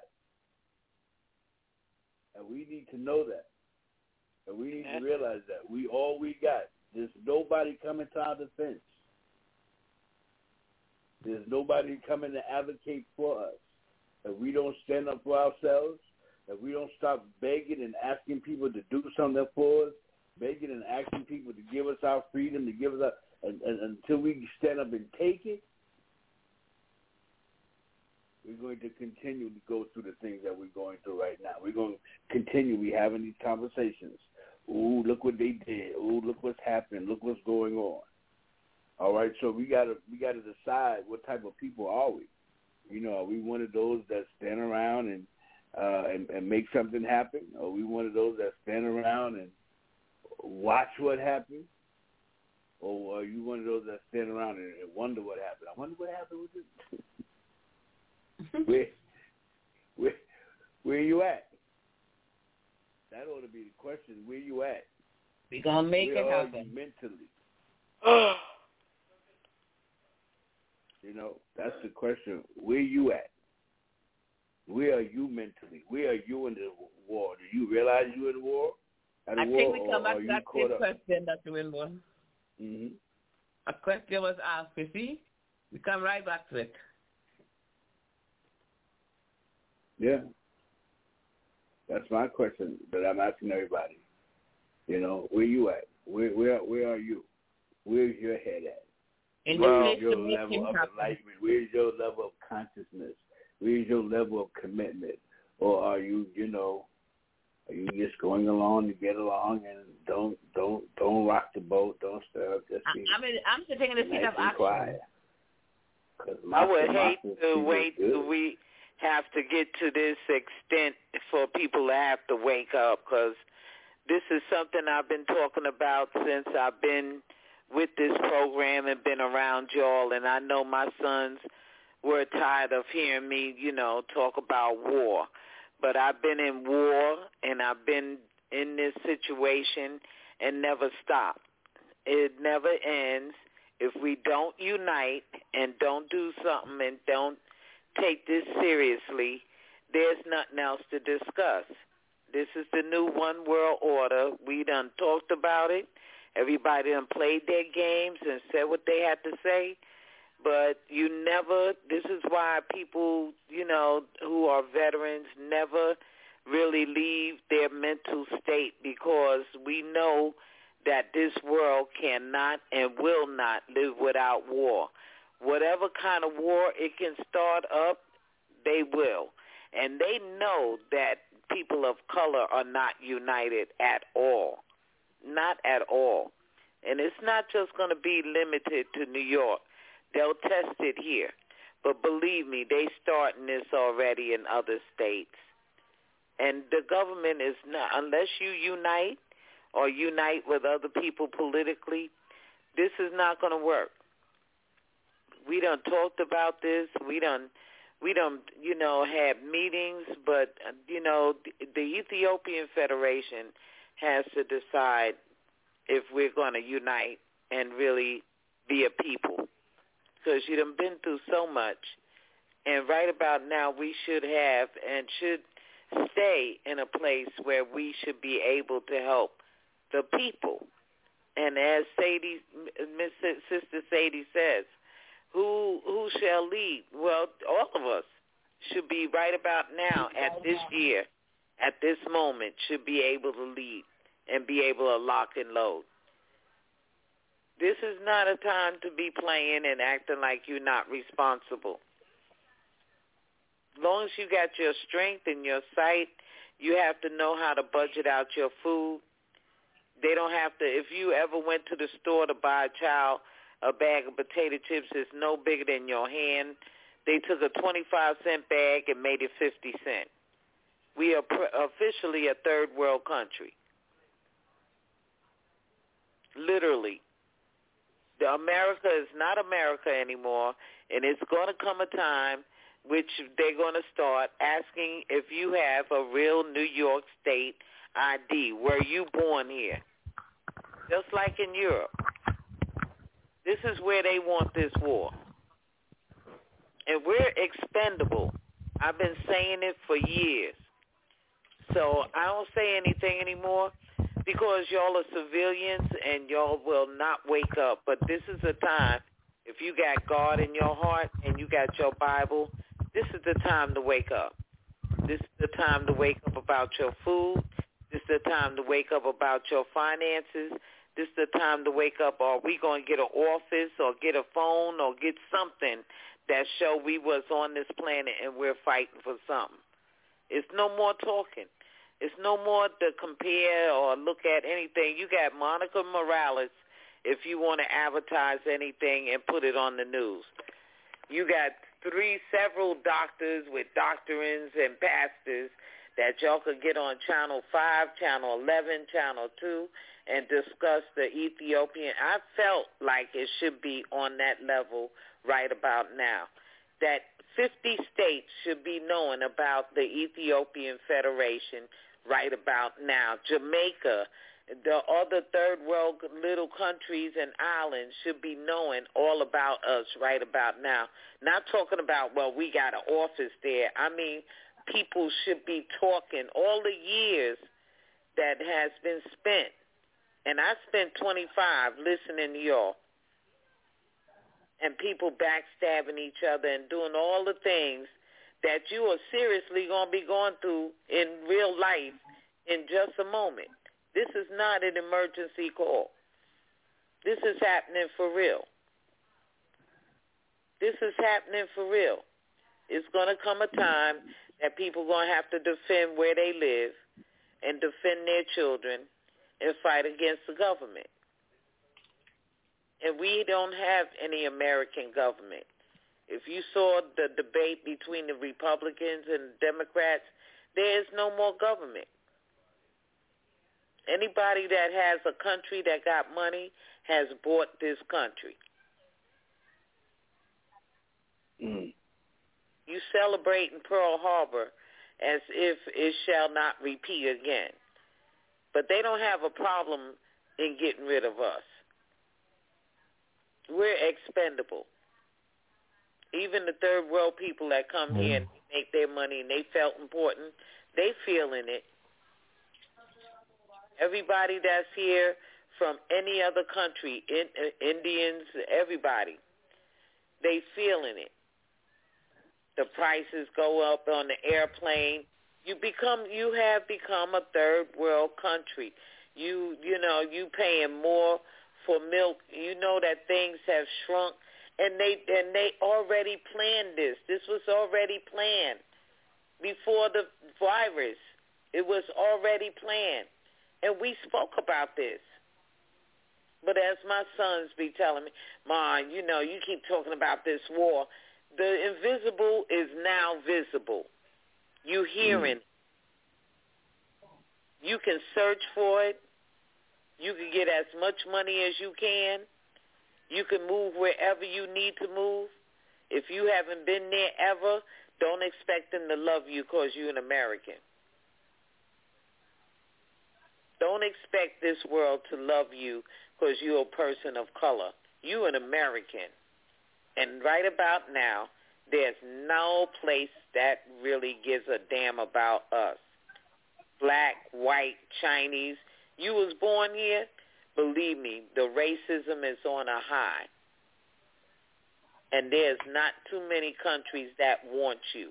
And we need to know that. And we need to realize that all we got. There's nobody coming to our defense. There's nobody coming to advocate for us. If we don't stand up for ourselves, if we don't stop begging and asking people to do something for us, begging and asking people to give us our freedom, to give us our, and until we stand up and take it, we're going to continue to go through the things that we're going through right now. We're going to continue. We're having these conversations. Ooh, look what they did. Ooh, look what's happening. Look what's going on. All right, so we gotta decide what type of people are we. Are we one of those that stand around and make something happen? Or are we one of those that stand around and watch what happens? Or are you one of those that stand around and wonder what happened? I wonder what happened with this. Where you at? That ought to be the question. Where you at? We gonna make it happen. Where are you mentally? That's the question. Where you at? Where are you mentally? Where are you in the war? Do you realize you're in the war? I think we come back to that same question, Dr. Winborn. Mm-hmm. A question was asked, you see? We come right back to it. Yeah. That's my question that I'm asking everybody. You know, where you at? Where are you? Where's your head at? Where's your level of enlightenment? Where's your level of consciousness? Where's your level of commitment? Or are you, are you just going along to get along and don't rock the boat, don't stir up, just be I'm just taking the seat of action. Quiet. I would hate to wait till we have to get to this extent for people to have to wake up, because this is something I've been talking about since I've been with this program and been around y'all, and I know my sons were tired of hearing me, talk about war. But I've been in war, and I've been in this situation and never stopped. It never ends. If we don't unite and don't do something and don't take this seriously, there's nothing else to discuss. This is the new one world order. We done talked about it. Everybody done played their games and said what they had to say. But this is why people, who are veterans never really leave their mental state, because we know that this world cannot and will not live without war. Whatever kind of war it can start up, they will. And they know that people of color are not united at all. Not at all. And it's not just going to be limited to New York. They'll test it here. But believe me, they starting this already in other states. And the government is not, unless you unite or unite with other people politically, this is not going to work. We done talked about this. We done, had meetings, but, the Ethiopian Federation has to decide if we're going to unite and really be a people. Because you done been through so much. And right about now, we should have and should stay in a place where we should be able to help the people. And as Sister Sadie says, who shall lead? Well, all of us should be right about now, at this year, at this moment, should be able to lead and be able to lock and load. This is not a time to be playing and acting like you're not responsible. As long as you got your strength and your sight, you have to know how to budget out your food. They don't have to, if you ever went to the store to buy a child a bag of potato chips, it's no bigger than your hand. They took a 25-cent bag and made it 50 cents. We are officially a third world country. Literally. America is not America anymore, and it's going to come a time which they're going to start asking if you have a real New York State ID. Were you born here? Just like in Europe. This is where they want this war. And we're expendable. I've been saying it for years. So I don't say anything anymore because y'all are civilians and y'all will not wake up. But this is a time, if you got God in your heart and you got your Bible, this is the time to wake up. This is the time to wake up about your food. This is the time to wake up about your finances. This is the time to wake up. Are we going to get an office or get a phone or get something that show we was on this planet and we're fighting for something? It's no more talking. It's no more to compare or look at anything. You got Monica Morales if you want to advertise anything and put it on the news. You got several doctors with doctrines and pastors that y'all could get on Channel 5, Channel 11, Channel 2, and discuss the Ethiopian. I felt like it should be on that level right about now, that 50 states should be knowing about the Ethiopian Federation right about now. Jamaica, the other third world little countries and islands should be knowing all about us right about now. Not talking about, well, we got an office there. I mean, people should be talking all the years that has been spent. And I spent 25 listening to y'all. And people backstabbing each other and doing all the things that you are seriously going to be going through in real life in just a moment. This is not an emergency call. This is happening for real. This is happening for real. It's going to come a time that people are going to have to defend where they live and defend their children and fight against the government. And we don't have any American government. If you saw the debate between the Republicans and Democrats, there is no more government. Anybody that has a country that got money has bought this country. You celebrating Pearl Harbor as if it shall not repeat again. But they don't have a problem in getting rid of us. We're expendable. Even the third world people that come here and make their money and they felt important, they feeling it. Everybody that's here from any other country, Indians, everybody, they feeling it. The prices go up on the airplane. You have become a third world country. You paying more for milk. You know that things have shrunk, and they already planned this. This was already planned before the virus. It was already planned, and we spoke about this. But as my sons be telling me, Ma, you keep talking about this war. The invisible is now visible. You hearing it. You can search for it. You can get as much money as you can. You can move wherever you need to move. If you haven't been there ever, don't expect them to love you because you're an American. Don't expect this world to love you because you're a person of color. You're an American. And right about now, there's no place that really gives a damn about us. Black, white, Chinese. You was born here, believe me, the racism is on a high. And there's not too many countries that want you.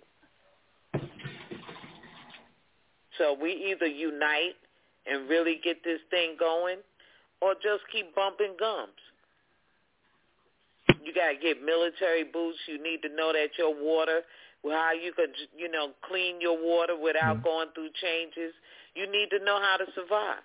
So we either unite and really get this thing going or just keep bumping gums. You got to get military boots. You need to know that your water, how you could, clean your water without going through changes. You need to know how to survive.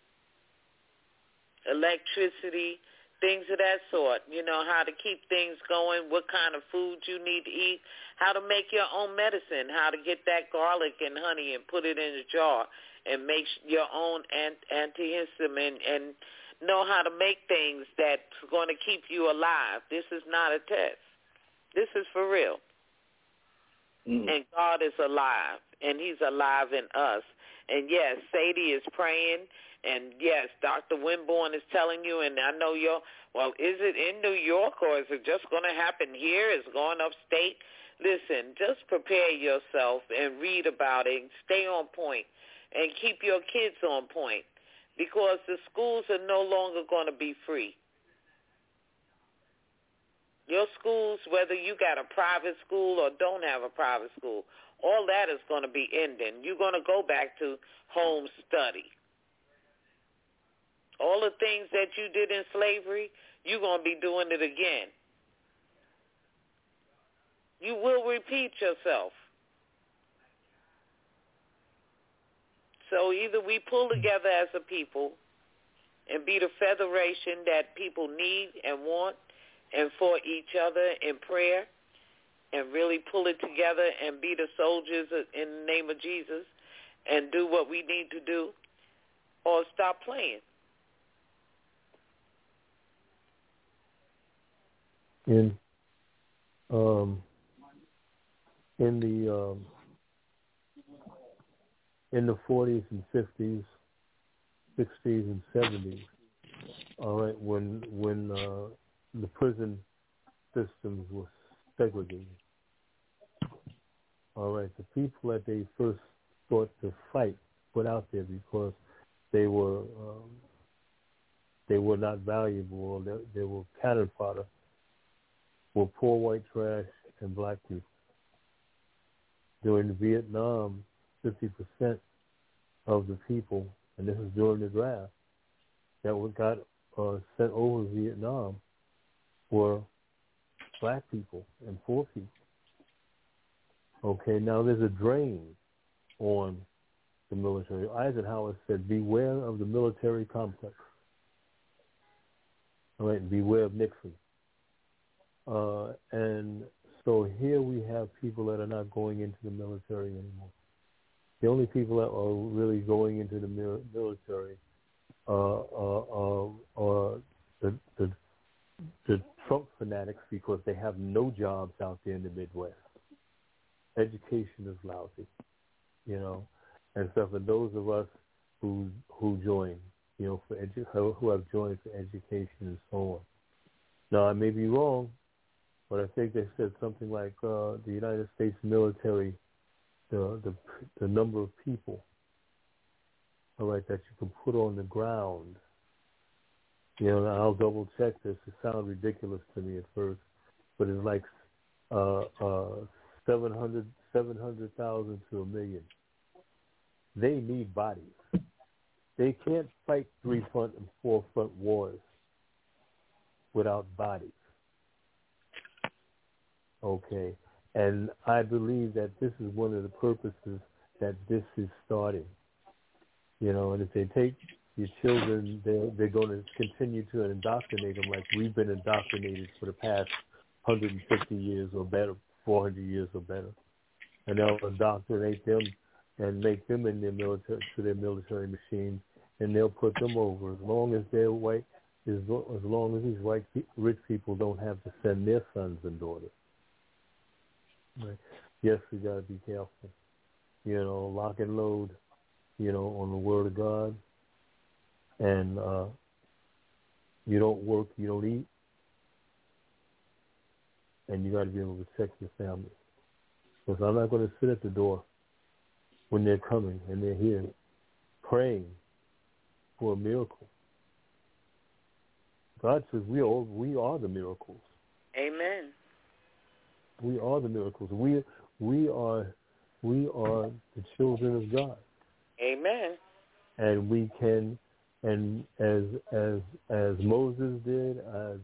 Electricity, things of that sort. How to keep things going, what kind of food you need to eat, how to make your own medicine, how to get that garlic and honey and put it in a jar and make your own antihistamine and know how to make things that's going to keep you alive. This is not a test. This is for real. And God is alive, and he's alive in us. And, yes, Sadie is praying, and, yes, Dr. Winborn is telling you, and I know is it in New York or is it just going to happen here? Is it going upstate? Listen, just prepare yourself and read about it and stay on point and keep your kids on point. Because the schools are no longer going to be free. Your schools, whether you got a private school or don't have a private school, all that is going to be ending. You're going to go back to home study. All the things that you did in slavery, you're going to be doing it again. You will repeat yourself. So either we pull together as a people and be the federation that people need and want and for each other in prayer and really pull it together and be the soldiers in the name of Jesus and do what we need to do, or stop playing. In the 40s and 50s, 60s and 70s, all right, when the prison systems were segregated, all right, the people that they first thought to fight put out there because they were not valuable, or they were cannon fodder, were poor white trash and black people. during Vietnam, 50% of the people, and this is during the draft, that got sent over Vietnam were black people and poor people. Okay, now there's a drain on the military. Eisenhower said, beware of the military complex. All right, beware of Nixon. And so here we have people that are not going into the military anymore. The only people that are really going into the military are the Trump fanatics, because they have no jobs out there in the Midwest. Education is lousy, you know, and stuff. And those of us who join, you know, who have joined for education and so on. Now, I may be wrong, but I think they said something like the United States military, the number of people, all right, that you can put on the ground. You know, I'll double check this. It sounded ridiculous to me at first, but it's like 700,000 to 1 million. They need bodies. They can't fight 3-front and 4-front wars without bodies. Okay, and I believe that this is one of the purposes that this is starting. You know, and if they take your children, they're going to continue to indoctrinate them like we've been indoctrinated for the past 150 years or better, 400 years or better. And they'll indoctrinate them and make them in their military, to their military machines, and they'll put them over as long as they're white, as long as these white rich people don't have to send their sons and daughters. Right. Yes, we got to be careful. You know, lock and load, you know, on the Word of God. And you don't work, you don't eat. And you got to be able to protect your family. Because I'm not going to sit at the door when they're coming and they're here praying for a miracle. God says we are the miracles. Amen. We are the miracles. We are the children of God. Amen. And we can, and as Moses did, as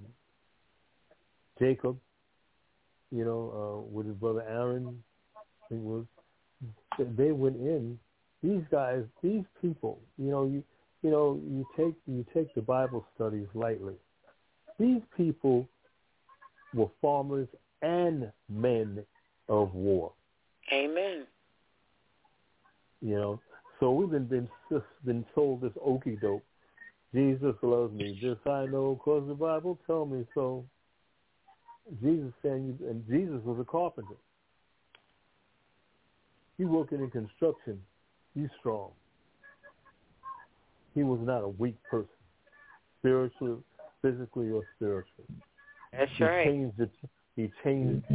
Jacob, you know, with his brother Aaron, they went in. These guys, these people, you take the Bible studies lightly. These people were farmers and men of war. Amen. You know, so we've been told this okie doke. Jesus loves me. This I know, because the Bible tells me so. Jesus saying, and Jesus was a carpenter. You working in construction, you strong. He was not a weak person, spiritually, physically, or spiritually. That's right. He changed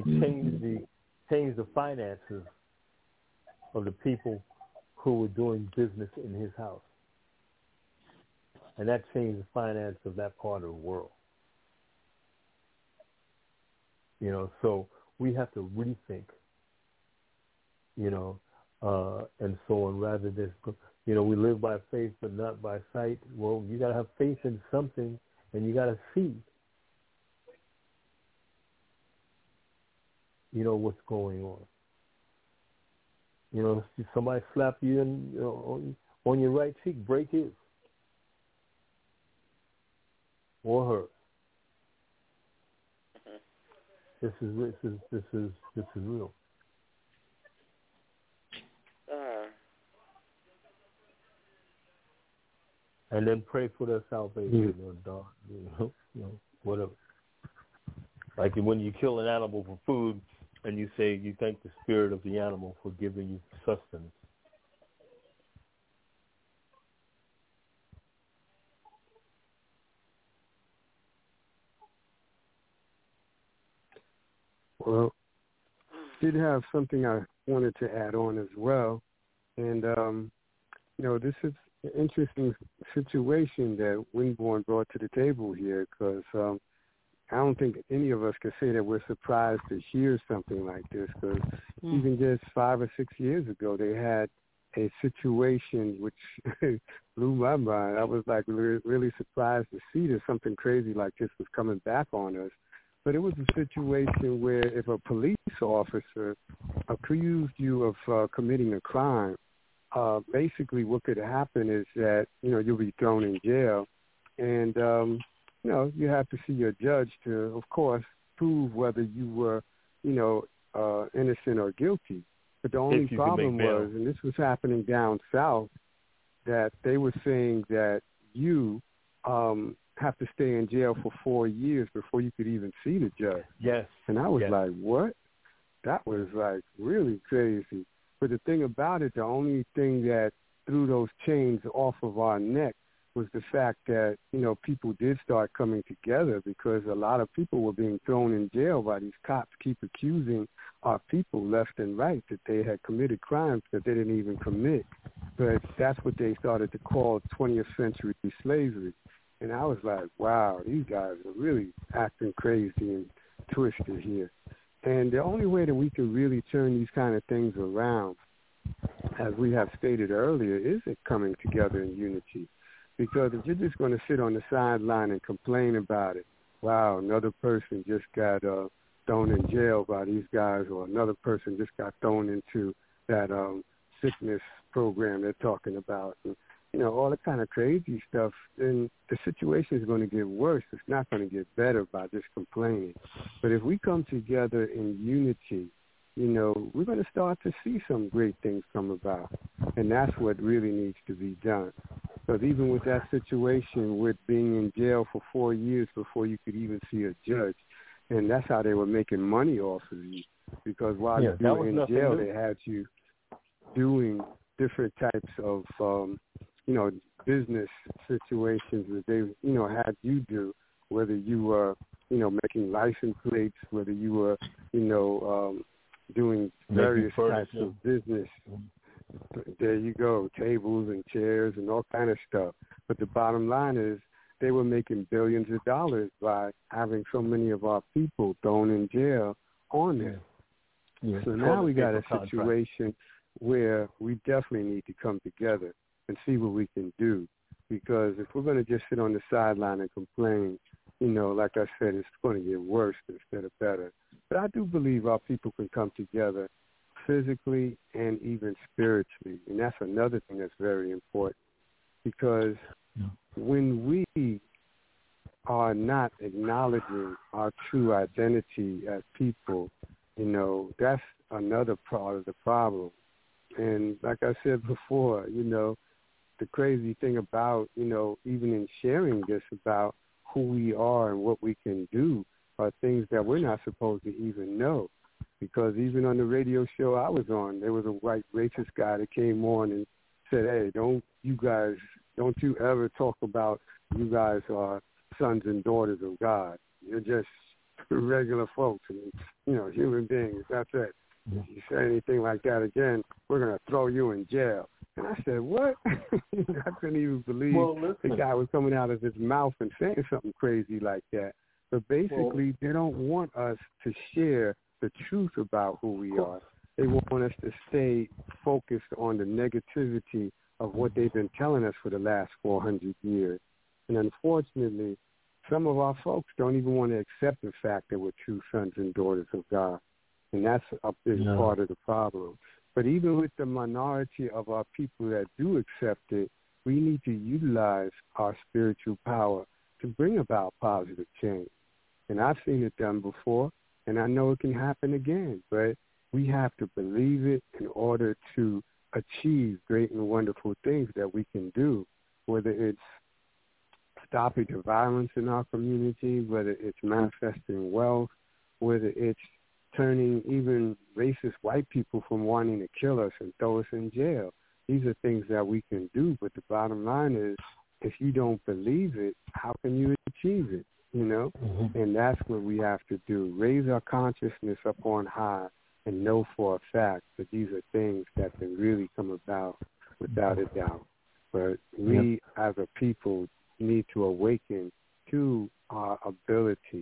the finances of the people who were doing business in his house. And that changed the finance of that part of the world. You know, so we have to rethink, you know, and so on, rather than, you know, we live by faith but not by sight. Well, you got to have faith in something, and you got to see, you know, what's going on. You know, if somebody slap you on your right cheek, break his or her. This is real. And then pray for their salvation, you know, whatever. Like when you kill an animal for food, and you say you thank the spirit of the animal for giving you sustenance. Well, did have something I wanted to add on as well. And, you know, this is an interesting situation that Winborn brought to the table here, because I don't think any of us can say that we're surprised to hear something like this, because even just 5 or 6 years ago, they had a situation which blew my mind. I was like really surprised to see that something crazy like this was coming back on us. But it was a situation where if a police officer accused you of committing a crime, basically what could happen is that, you'll be thrown in jail, and, you have to see your judge to, of course, prove whether you were, innocent or guilty. But the only problem was, and this was happening down south, that they were saying that you have to stay in jail for 4 years before you could even see the judge. Yes. And I was like, what? That was like really crazy. But the thing about it, the only thing that threw those chains off of our neck was the fact that, people did start coming together, because a lot of people were being thrown in jail by these cops keep accusing our people left and right that they had committed crimes that they didn't even commit. But that's what they started to call 20th century slavery. And I was like, wow, these guys are really acting crazy and twisted here. And the only way that we can really turn these kind of things around, as we have stated earlier, is it coming together in unity. Because if you're just going to sit on the sideline and complain about it, wow, another person just got thrown in jail by these guys, or another person just got thrown into that sickness program they're talking about, and, all the kind of crazy stuff, then the situation is going to get worse. It's not going to get better by just complaining. But if we come together in unity, we're going to start to see some great things come about. And that's what really needs to be done. Because even with that situation with being in jail for 4 years before you could even see a judge, and that's how they were making money off of you. Because while you were in jail, they had you doing different types of, business situations that they, had you do, whether you were, making license plates, whether you were, doing various types of business. There you go, tables and chairs and all kind of stuff. But the bottom line is they were making billions of dollars by having so many of our people thrown in jail on there. Yeah. So now we got a situation where we definitely need to come together and see what we can do. Because if we're going to just sit on the sideline and complain, like I said, it's going to get worse instead of better. But I do believe our people can come together physically and even spiritually. And that's another thing that's very important. Because when we are not acknowledging our true identity as people, that's another part of the problem. And like I said before, the crazy thing about, even in sharing this about who we are and what we can do are things that we're not supposed to even know. Because even on the radio show I was on, there was a white racist guy that came on and said, hey, don't you ever talk about you guys are sons and daughters of God. You're just regular folks and, human beings. That's it. If you say anything like that again, we're going to throw you in jail. And I said, what? I couldn't even believe the guy was coming out of his mouth and saying something crazy like that. But basically, they don't want us to share the truth about who we are. They want us to stay focused on the negativity of what they've been telling us for the last 400 years. And unfortunately, some of our folks don't even want to accept the fact that we're true sons and daughters of God. And that's a big part of the problem. But even with the minority of our people that do accept it, we need to utilize our spiritual power to bring about positive change. And I've seen it done before, and I know it can happen again. But we have to believe it in order to achieve great and wonderful things that we can do, whether it's stopping the violence in our community, whether it's manifesting wealth, whether it's turning even racist white people from wanting to kill us and throw us in jail. These are things that we can do, but the bottom line is if you don't believe it, how can you achieve it, And that's what we have to do, raise our consciousness up on high and know for a fact that these are things that can really come about without a doubt. But we as a people need to awaken to our ability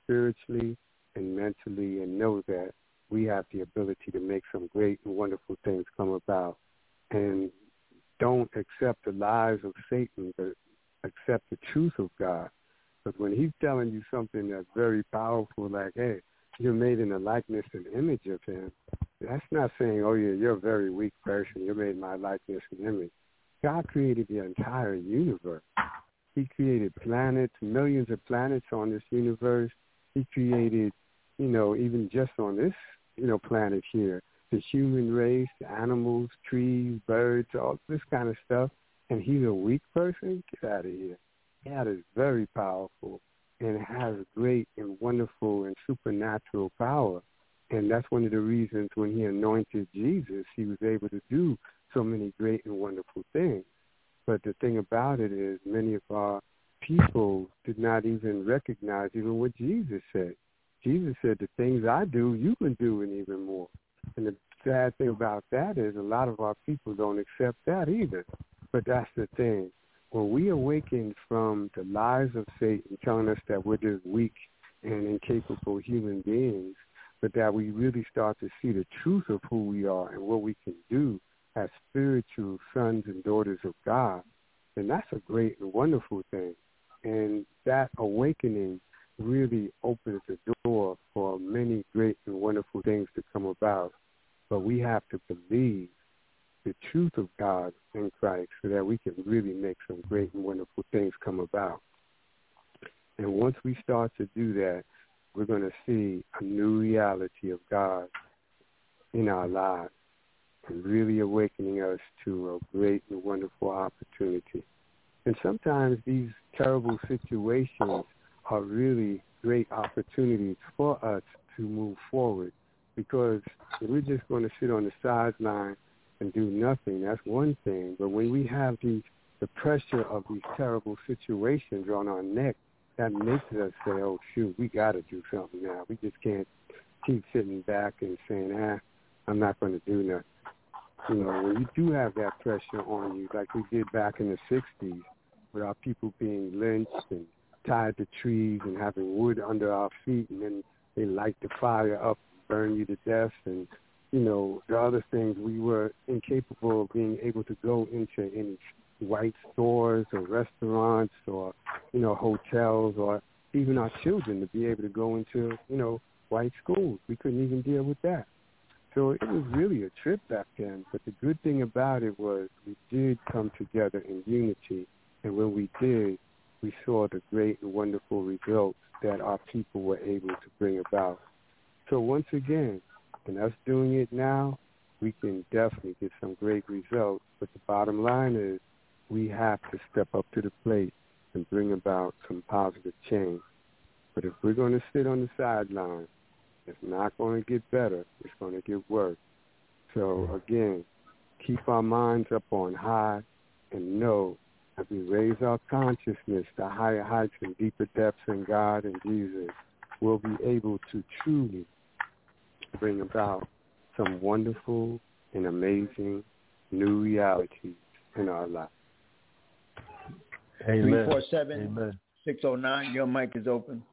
spiritually and mentally, and know that we have the ability to make some great and wonderful things come about. And don't accept the lies of Satan, but accept the truth of God. Because when he's telling you something that's very powerful, like, hey, you're made in the likeness and image of him, that's not saying, oh, yeah, you're a very weak person. You're made in my likeness and image. God created the entire universe. He created planets, millions of planets on this universe. He created, even just on this, planet here, the human race, the animals, trees, birds, all this kind of stuff. And he's a weak person? Get out of here. God is very powerful and has great and wonderful and supernatural power. And that's one of the reasons when he anointed Jesus, he was able to do so many great and wonderful things. But the thing about it is many of our people did not even recognize even what Jesus said. Jesus said, the things I do, you can do and even more. And the sad thing about that is a lot of our people don't accept that either. But that's the thing. When we awaken from the lies of Satan telling us that we're just weak and incapable human beings, but that we really start to see the truth of who we are and what we can do as spiritual sons and daughters of God, then that's a great and wonderful thing. And that awakening really opens the door for many great and wonderful things to come about. But we have to believe the truth of God in Christ so that we can really make some great and wonderful things come about. And once we start to do that, we're going to see a new reality of God in our lives and really awakening us to a great and wonderful opportunity. And sometimes these terrible situations are really great opportunities for us to move forward, because if we're just going to sit on the sideline and do nothing, that's one thing. But when we have the pressure of these terrible situations on our neck, that makes us say, oh, shoot, we got to do something now. We just can't keep sitting back and saying, I'm not going to do nothing. When you do have that pressure on you, like we did back in the 60s, with our people being lynched and tied to trees and having wood under our feet, and then they light the fire up, burn you to death, and, the other things, we were incapable of being able to go into any white stores or restaurants or, hotels, or even our children to be able to go into, white schools. We couldn't even deal with that. So it was really a trip back then. But the good thing about it was we did come together in unity. And when we did, we saw the great and wonderful results that our people were able to bring about. So once again, in us doing it now, we can definitely get some great results. But the bottom line is we have to step up to the plate and bring about some positive change. But if we're going to sit on the sidelines, it's not going to get better. It's going to get worse. So, again, keep our minds up on high and know that we raise our consciousness to higher heights and deeper depths in God and Jesus, we'll be able to truly bring about some wonderful and amazing new realities in our life. Amen. 347-609, your mic is open.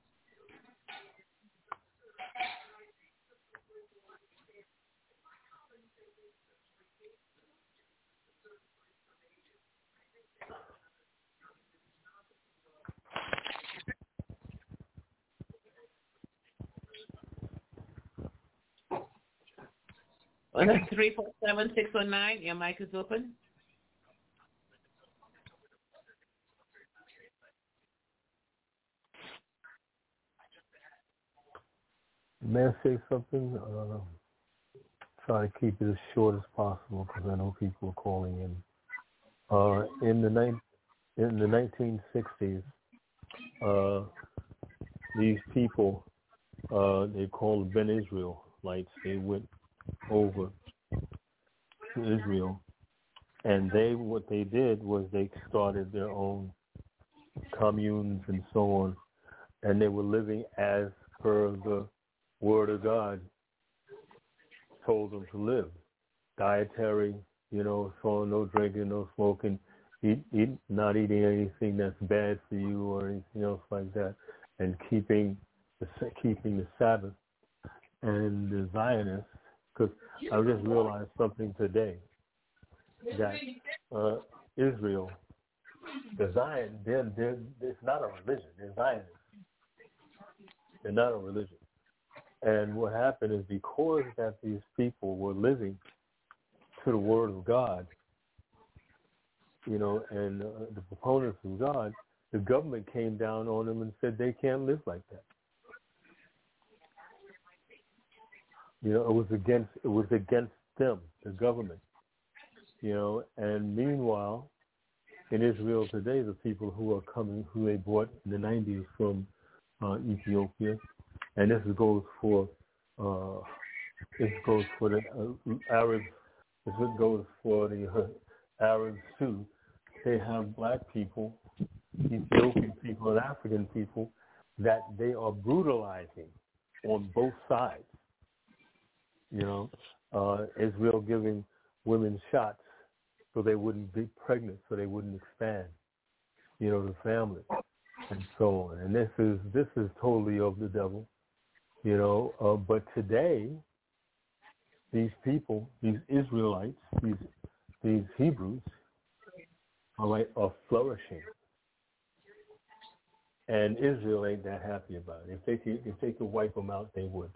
Well, that's 347-609. Your mic is open. May I say something? Try to keep it as short as possible because I know people are calling in. In the 1960s, these people, they called Ben Israelites. They went over to Israel, and what they did was they started their own communes and so on, and they were living as per the Word of God told them to live. Dietary, so no drinking, no smoking, not eating anything that's bad for you or anything else like that, and keeping keeping the Sabbath, and the Zionists, because I just realized something today, that Israel, the Zion, it's not a religion. They're Zionists. They're not a religion. And what happened is because that these people were living to the Word of God, and the proponents of God, the government came down on them and said they can't live like that. It was against them, the government. And meanwhile, in Israel today, the people who are coming, who they brought in the 90s from Ethiopia, and this goes for the Arabs. This goes for the Arabs too. They have black people, Ethiopian people, and African people that they are brutalizing on both sides. Israel giving women shots so they wouldn't be pregnant, so they wouldn't expand, the family, and so on. And this is totally of the devil, But today, these people, these Israelites, these Hebrews, are flourishing, and Israel ain't that happy about it. If they could wipe them out, they would.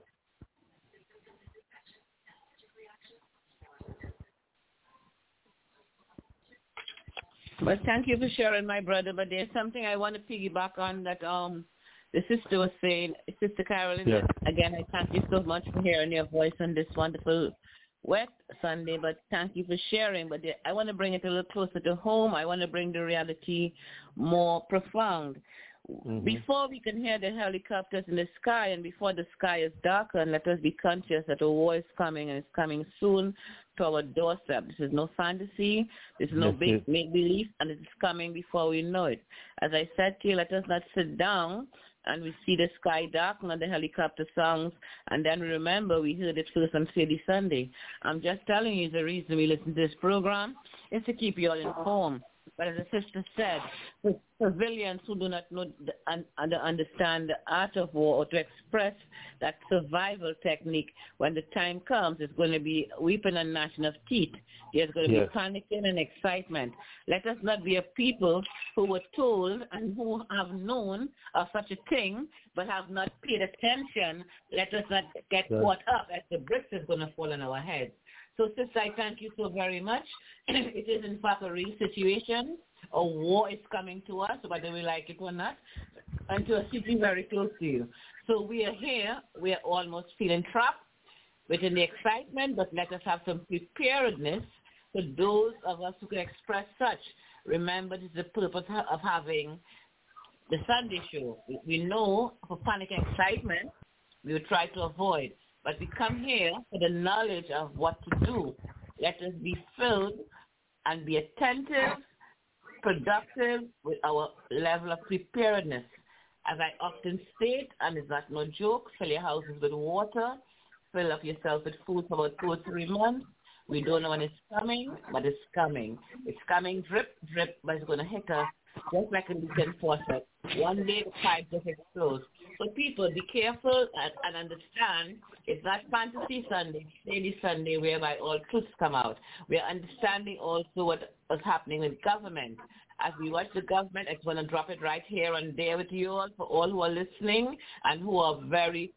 Well, thank you for sharing, my brother. But there's something I want to piggyback on that the sister was saying, Sister Carolyn. Yeah. Again, I thank you so much for hearing your voice on this wonderful wet Sunday. But thank you for sharing. But I want to bring it a little closer to home. I want to bring the reality more profound. Mm-hmm. Before we can hear the helicopters in the sky and before the sky is darkened, let us be conscious that a war is coming, and it's coming soon to our doorstep. This is no fantasy. This is no make-believe, and it's coming before we know it. As I said to you, let us not sit down and we see the sky darken and the helicopter songs, and then we remember we heard it first on Sadie Sunday. I'm just telling you the reason we listen to this program is to keep you all informed. But as the sister said, for civilians who do not know understand the art of war or to express that survival technique, when the time comes, it's going to be weeping and gnashing of teeth. There's going to be panicking and excitement. Let us not be a people who were told and who have known of such a thing but have not paid attention. Let us not get caught up as the bricks is going to fall on our heads. So, sister, I thank you so very much. It is, in fact, a real situation. A war is coming to us, whether we like it or not, and to a city very close to you. So we are here. We are almost feeling trapped within the excitement, but let us have some preparedness for those of us who can express such. Remember, this is the purpose of having the Sunday show. We know for panic and excitement, we will try to avoid. But we come here for the knowledge of what to do. Let us be filled and be attentive, productive with our level of preparedness. As I often state, and it's not no joke, fill your houses with water, fill up yourself with food for about 2 or 3 months. We don't know when it's coming, but it's coming. It's coming drip, drip, but it's going to hit us just like a leaking faucet. One day the pipe just explodes. So people, be careful and understand it's not Fantasy Sunday, it's Sadie Sunday, whereby all truths come out. We are understanding also what is happening with government. As we watch the government, I want to drop it right here and there with you all, for all who are listening and who are very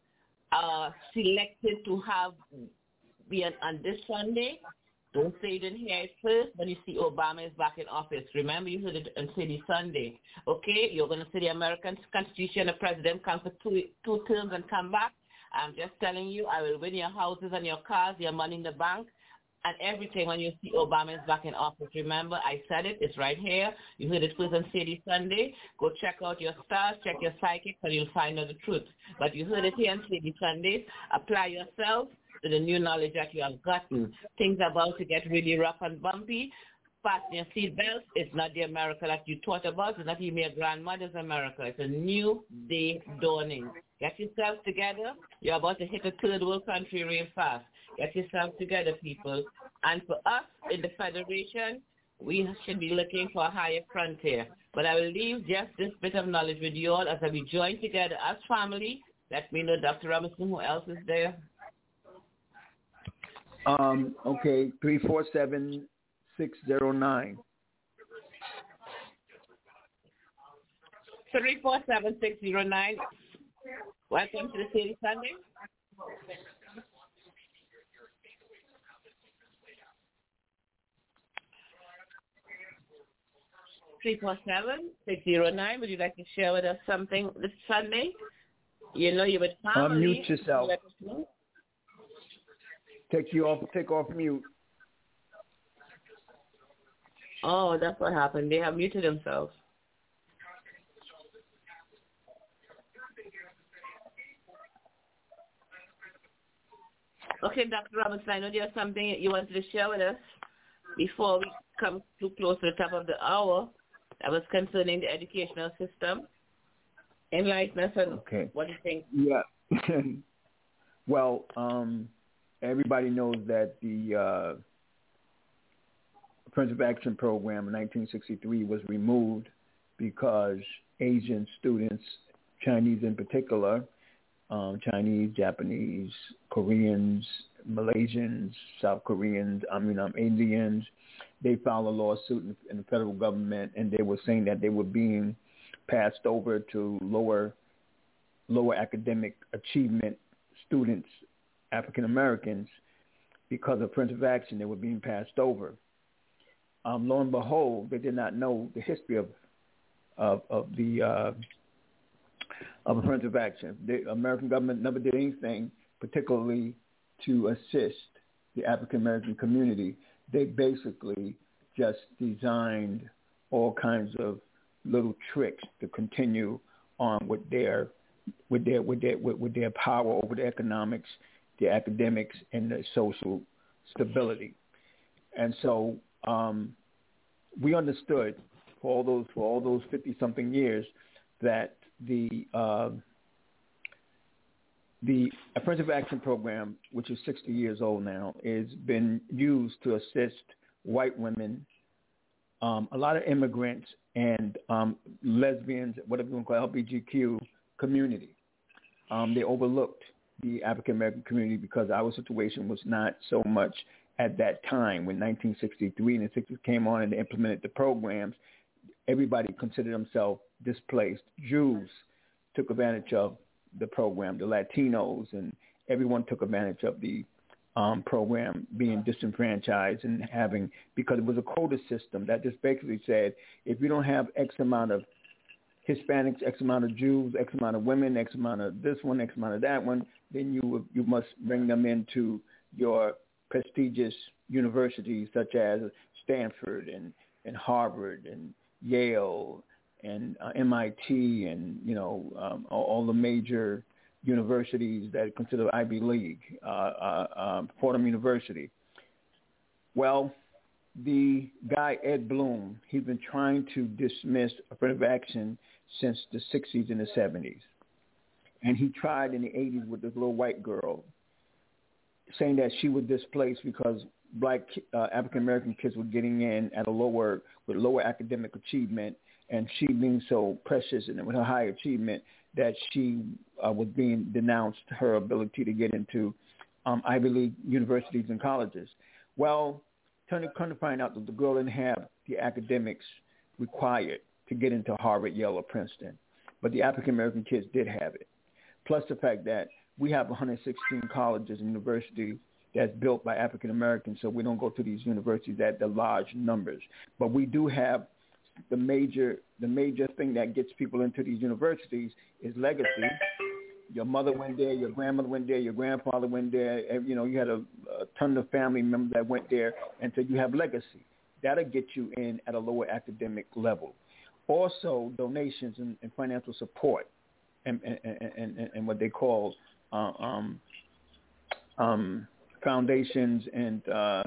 selected to be on this Sunday. Don't say you didn't hear it first when you see Obama is back in office. Remember, you heard it on Sadie Sunday. Okay, you're going to see the American Constitution, the president comes for two terms and come back. I'm just telling you, I will win your houses and your cars, your money in the bank, and everything when you see Obama is back in office. Remember, I said it. It's right here. You heard it first on Sadie Sunday. Go check out your stars, check your psychics, and you'll find out the truth. But you heard it here on Sadie Sunday. Apply yourself to the new knowledge that you have gotten. Things are about to get really rough and bumpy. Fasten your seatbelts. It's not the America that you thought about. It's not even your grandmother's America. It's a new day dawning. Get yourself together. You're about to hit a third world country real fast. Get yourself together, people. And for us in the Federation, we should be looking for a higher frontier. But I will leave just this bit of knowledge with you all as we join together as family Let me know, Dr. Robinson, who else is there? Okay, 347-609. 347-609. Welcome to the City Sunday. (347-609). Would you like to share with us something this Sunday? You know, you're with family. Unmute yourself. Take off mute. Oh, that's what happened. They have muted themselves. Okay, Dr. Robinson, I know there's something you wanted to share with us before we come too close to the top of the hour. That was concerning the educational system. Enlighten us on what you think. Yeah. Well, everybody knows that the Affirmative Action Program in 1963 was removed because Asian students, Chinese in particular, Chinese, Japanese, Koreans, Malaysians, South Koreans, Indians, they filed a lawsuit in the federal government, and they were saying that they were being passed over to lower academic achievement students, African Americans, because of affirmative action. They were being passed over. Lo and behold, they did not know the history of affirmative action. The American government never did anything, particularly to assist the African American community. They basically just designed all kinds of little tricks to continue on with their power over the economics, the academics, and the social stability. And so we understood for all those 50-something years that the Affirmative Action Program, which is 60 years old now, has been used to assist white women, a lot of immigrants, and lesbians, whatever you want to call it, LGBTQ community. They overlooked the African American community because our situation was not so much at that time. When 1963 and the 60s came on and they implemented the programs, everybody considered themselves displaced. Jews took advantage of the program, the Latinos, and everyone took advantage of the program, being disenfranchised and having, because it was a quota system that just basically said, if you don't have X amount of Hispanics, X amount of Jews, X amount of women, X amount of this one, X amount of that one, then you must bring them into your prestigious universities such as Stanford and Harvard and Yale and MIT and all the major universities that are considered Ivy League, Fordham University. Well, the guy Ed Bloom, he's been trying to dismiss affirmative action since the 60s and the 70s. And he tried in the 80s with this little white girl, saying that she was displaced because black African-American kids were getting in with lower academic achievement, and she being so precious and with her high achievement that she was being denounced her ability to get into Ivy League universities and colleges. Well, come to find out that the girl didn't have the academics required to get into Harvard, Yale, or Princeton, but the African-American kids did have it. Plus the fact that we have 116 colleges and universities that's built by African-Americans, so we don't go to these universities at the large numbers. But we do have the major thing that gets people into these universities is legacy. Your mother went there, your grandmother went there, your grandfather went there. You had a ton of family members that went there, and so you have legacy. That'll get you in at a lower academic level. Also, donations and financial support, and what they call foundations and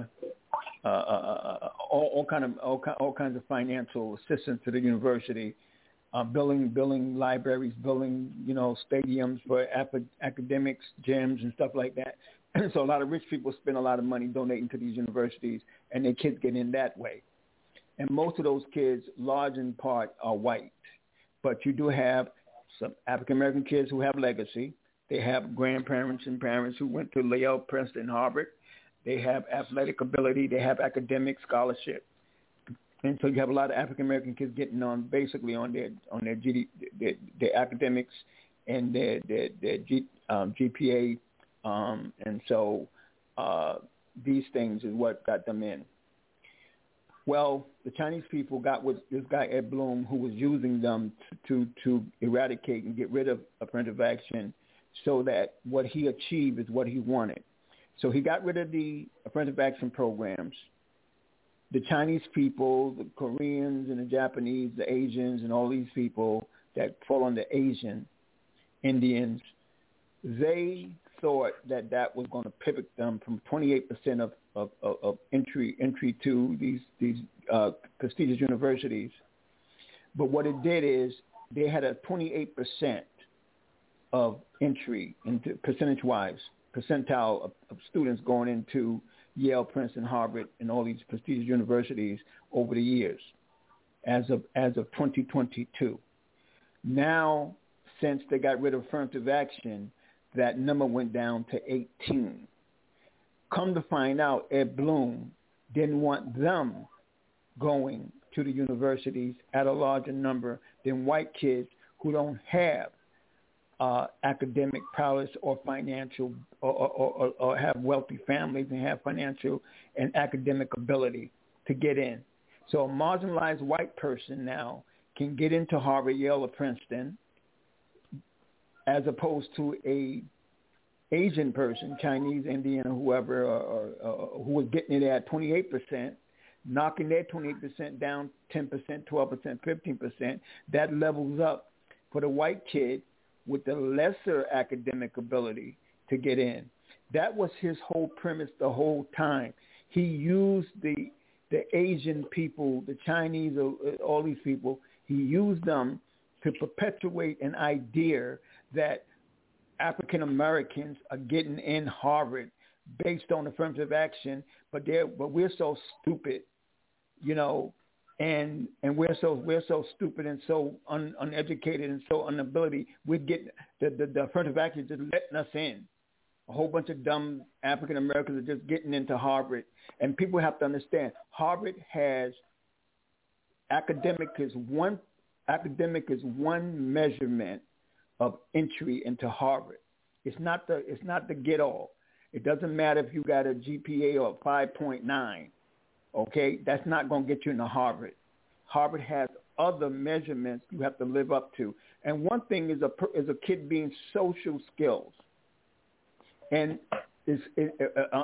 all kinds of financial assistance to the university, building libraries, building stadiums for academics, gyms, and stuff like that. So a lot of rich people spend a lot of money donating to these universities, and their kids get in that way. And most of those kids, large in part, are white. But you do have some African-American kids who have legacy. They have grandparents and parents who went to Yale, Princeton, Harvard. They have athletic ability. They have academic scholarship. And so you have a lot of African American kids getting on basically on their their academics and their GPA, and so these things is what got them in. Well, the Chinese people got with this guy Ed Blum, who was using them to eradicate and get rid of affirmative action, so that what he achieved is what he wanted. So he got rid of the affirmative action programs. The Chinese people, the Koreans and the Japanese, the Asians and all these people that fall under Asian Indians, they thought that was going to pivot them from 28% of entry to these prestigious universities. But what it did is they had a 28% of entry into percentage-wise, percentile of students going into Yale, Princeton, Harvard, and all these prestigious universities over the years as of 2022. Now, since they got rid of affirmative action, that number went down to 18. Come to find out, Ed Blum didn't want them going to the universities at a larger number than white kids who don't have academic prowess or financial or have wealthy families and have financial and academic ability to get in. So a marginalized white person now can get into Harvard, Yale, or Princeton, as opposed to a Asian person, Chinese, Indian, or whoever, who was getting it at 28%, knocking their 28% down 10%, 12%, 15%. That levels up for the white kid with the lesser academic ability to get in. That was his whole premise the whole time. He used the Asian people, the Chinese, all these people, he used them to perpetuate an idea that African Americans are getting in Harvard based on affirmative action, but we're so stupid, you know, and we're so stupid and so uneducated and so unability. We get the affirmative action just letting us in. A whole bunch of dumb African Americans are just getting into Harvard, and people have to understand Harvard has academic is one measurement of entry into Harvard. It's not the get all. It doesn't matter if you got a GPA of 5.9. Okay, that's not going to get you into Harvard. Harvard has other measurements you have to live up to, and one thing is a kid being social skills, and it's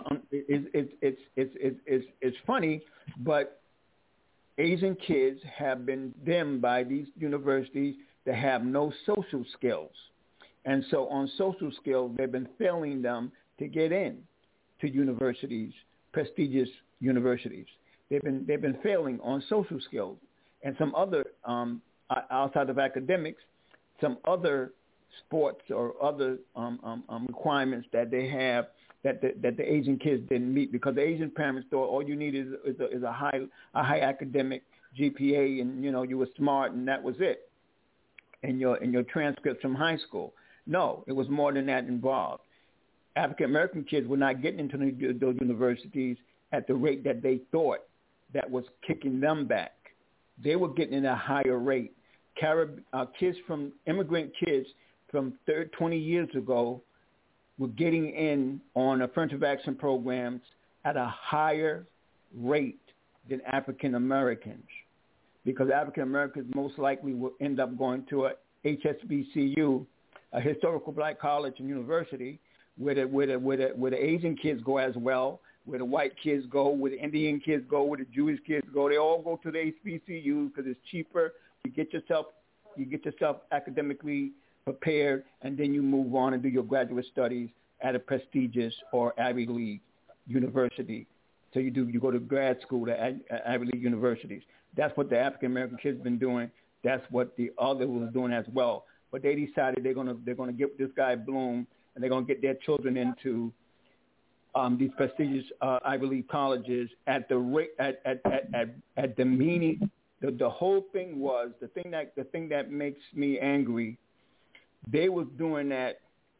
funny, but Asian kids have been dimmed by these universities that have no social skills, and so on social skills they've been failing them to get in to universities, prestigious universities. They've been failing on social skills and some other outside of academics, some other sports or other requirements that they have that the Asian kids didn't meet, because the Asian parents thought all you need is a high academic GPA, and you know you were smart and that was it, and your transcripts from high school. No, it was more than that involved. African American kids were not getting into those universities at the rate that they thought that was kicking them back. They were getting in a higher rate. Kids from immigrant kids from 20 years ago were getting in on affirmative action programs at a higher rate than African Americans, because African Americans most likely will end up going to a HSBCU, a historical black college and university, where the Asian kids go as well, where the white kids go, where the Indian kids go, where the Jewish kids go. They all go to the HBCU because it's cheaper. You get yourself academically prepared, and then you move on and do your graduate studies at a prestigious or Ivy League university. So you go to grad school at Ivy League universities. That's what the African American kids have been doing. That's what the other was doing as well. But they decided they're gonna get this guy Blum, and they're gonna get their children into these prestigious Ivy League colleges at the rate at the meaning. The whole thing was the thing that makes me angry. They was doing that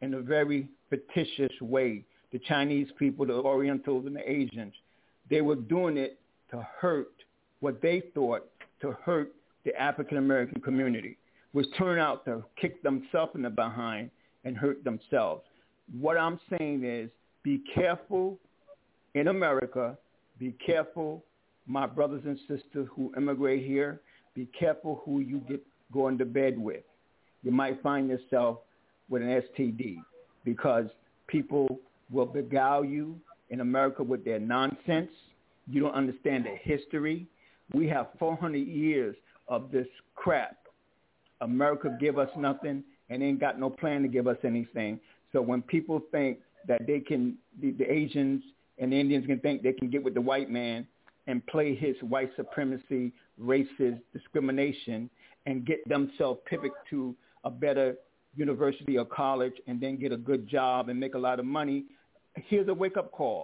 in a very fictitious way. The Chinese people, the Orientals, and the Asians, they were doing it to hurt what they thought to hurt the African American community, which turned out to kick themselves in the behind and hurt themselves. What I'm saying is, be careful in America. Be careful, my brothers and sisters who immigrate here. Be careful who you get going to bed with. You might find yourself with an STD because people will beguile you in America with their nonsense. You don't understand the history. We have 400 years of this crap. America give us nothing and ain't got no plan to give us anything. So when people think that they can, the Asians and the Indians can think they can get with the white man and play his white supremacy, racist discrimination, and get themselves pivot to a better university or college and then get a good job and make a lot of money, here's a wake-up call.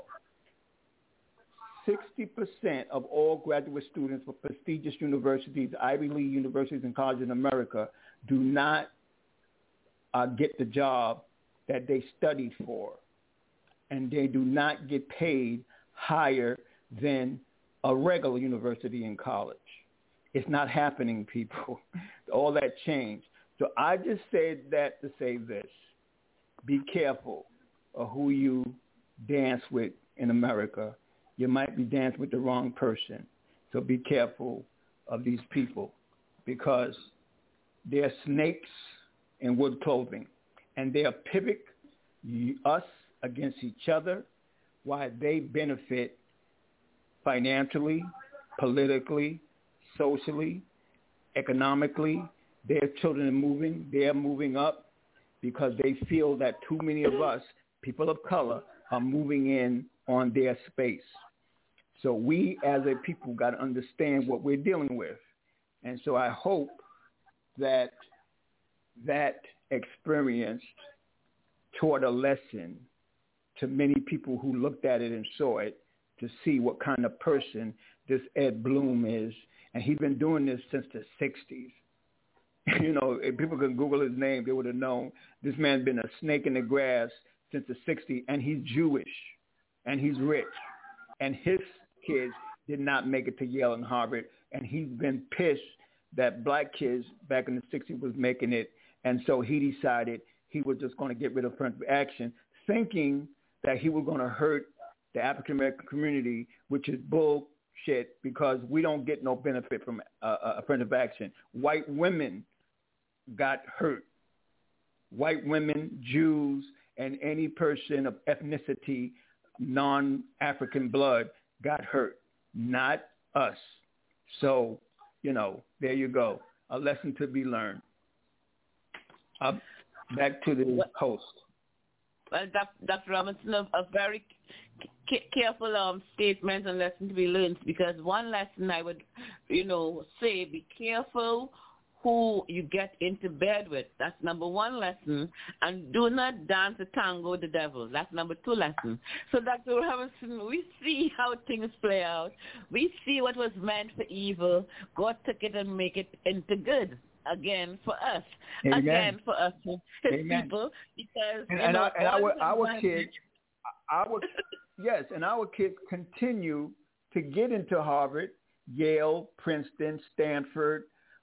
60% of all graduate students for prestigious universities, Ivy League universities and colleges in America do not get the job that they studied for. And they do not get paid higher than a regular university and college. It's not happening, people. All that changed. So I just said that to say this. Be careful of who you dance with in America. You might be dancing with the wrong person. So be careful of these people because they're snakes in wood clothing. And they'll pivot us against each other while they benefit financially, politically, socially, economically. Their children are moving. They're moving up because they feel that too many of us, people of color, are moving in on their space. So we as a people got to understand what we're dealing with. And so I hope that that experience taught a lesson to many people who looked at it and saw it to see what kind of person this Ed Bloom is. And he's been doing this since the 60s. You know, if people could Google his name, they would have known this man's been a snake in the grass since the 60s, and he's Jewish, and he's rich. And his kids did not make it to Yale and Harvard, and he's been pissed that black kids back in the 60s was making it, and so he decided he was just going to get rid of affirmative action, thinking that he was going to hurt the African-American community, which is bullshit because we don't get no benefit from affirmative action. White women got hurt. White women, Jews, and any person of ethnicity, non-African blood got hurt, not us. So, you know, there you go. A lesson to be learned. Back to the host. Well, Dr. Robinson, a very careful statement and lesson to be learned, because one lesson I would, say, be careful who you get into bed with. That's number one lesson. And do not dance a tango with the devil. That's number two lesson. So, Dr. Robinson, we see how things play out. We see what was meant for evil. God took it and make it into good. Again for us. Amen. Again for us, his Amen. People, because our kids, our kids continue to get into Harvard, Yale, Princeton, Stanford,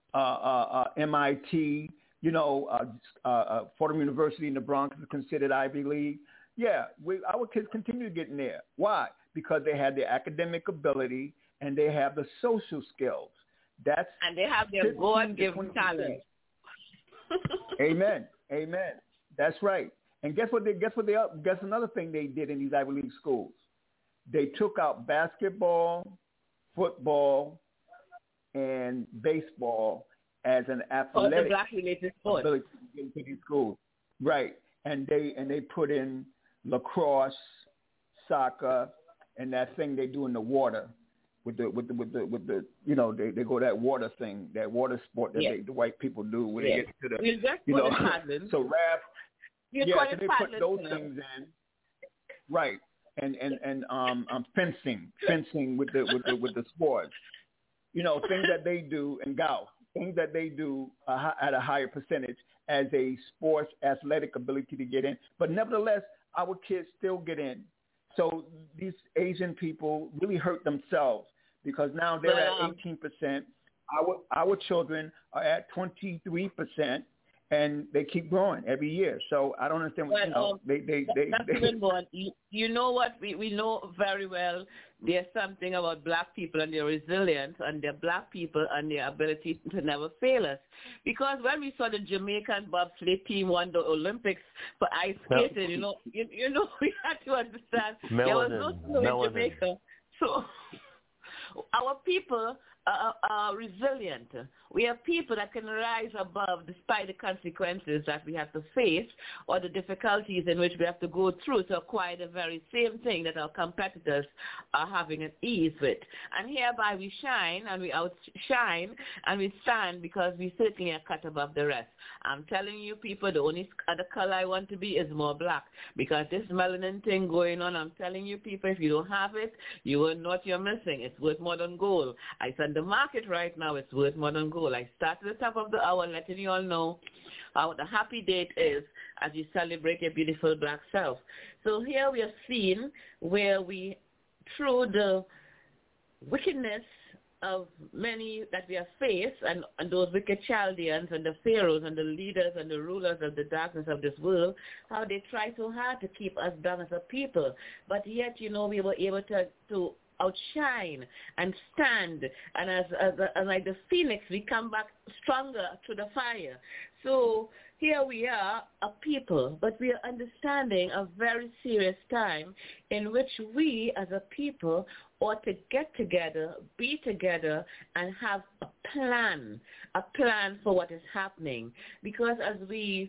MIT. Fordham University in the Bronx is considered Ivy League. Yeah, our kids continue to get in there. Why? Because they have the academic ability and they have the social skills. And they have their God-given talent. Amen. Amen. That's right. And guess another thing they did in these Ivy League schools? They took out basketball, football, and baseball as an athletic the black-related sport in these schools. Right. And they put in lacrosse, soccer, and that thing they do in the water. With the they go that water thing, that water sport that the white people do when they get to the so rap so they put those things in, right, and fencing with the sports, things that they do, and golf, things that they do at a higher percentage, as a sports athletic ability to get in. But nevertheless, our kids still get in. So these Asian people really hurt themselves because now they're at 18%. Our children are at 23%, and they keep growing every year. So I don't understand what, that's even more. You know what? We know very well there's something about black people and their resilience and their black people and their ability to never fail us. Because when we saw the Jamaican bobsleigh team won the Olympics for ice skating, you know, we had to understand there was no snow in Jamaica. So our people are resilient. We are people that can rise above despite the consequences that we have to face or the difficulties in which we have to go through to acquire the very same thing that our competitors are having an ease with. And hereby we shine and we outshine and we stand because we certainly are cut above the rest. I'm telling you people, the only other color I want to be is more black because this melanin thing going on, I'm telling you people, if you don't have it, you will know what you're missing. It's worth more than gold. I said the market right now is worth more than gold. I started at the top of the hour letting you all know how the happy date is as you celebrate your beautiful black self. So here we have seen where we, through the wickedness of many that we have faced and those wicked Chaldeans and the pharaohs and the leaders and the rulers of the darkness of this world, how they try so hard to keep us down as a people. But yet, we were able to outshine and stand, and as like the phoenix, we come back stronger to the fire. So here we are, a people, but we are understanding a very serious time in which we as a people ought to get together, be together, and have a plan for what is happening. Because as we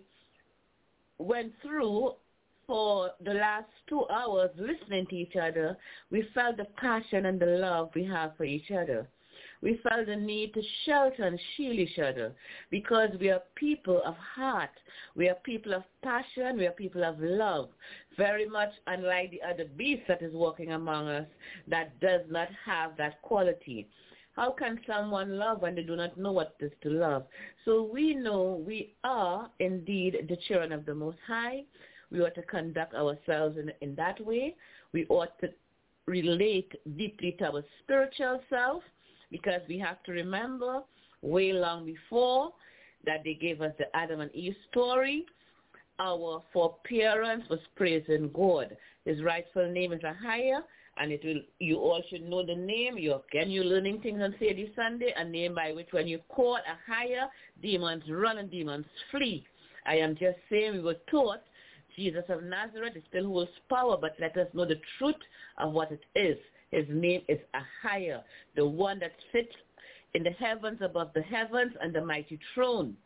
went through for the last 2 hours listening to each other, we felt the passion and the love we have for each other. We felt the need to shelter and shield each other because we are people of heart. We are people of passion. We are people of love. Very much unlike the other beast that is walking among us that does not have that quality. How can someone love when they do not know what it is to love? So we know we are indeed the children of the Most High. We ought to conduct ourselves in that way. We ought to relate deeply to our spiritual self because we have to remember way long before that they gave us the Adam and Eve story. Our foreparents was praising God. His rightful name is Ahaya, and you all should know the name. You're learning things on Sadie Sunday, a name by which when you call Ahaya, demons run and demons flee. I am just saying we were taught Jesus of Nazareth still holds power, but let us know the truth of what it is. His name is Ahaya, the one that sits in the heavens above the heavens and the mighty throne,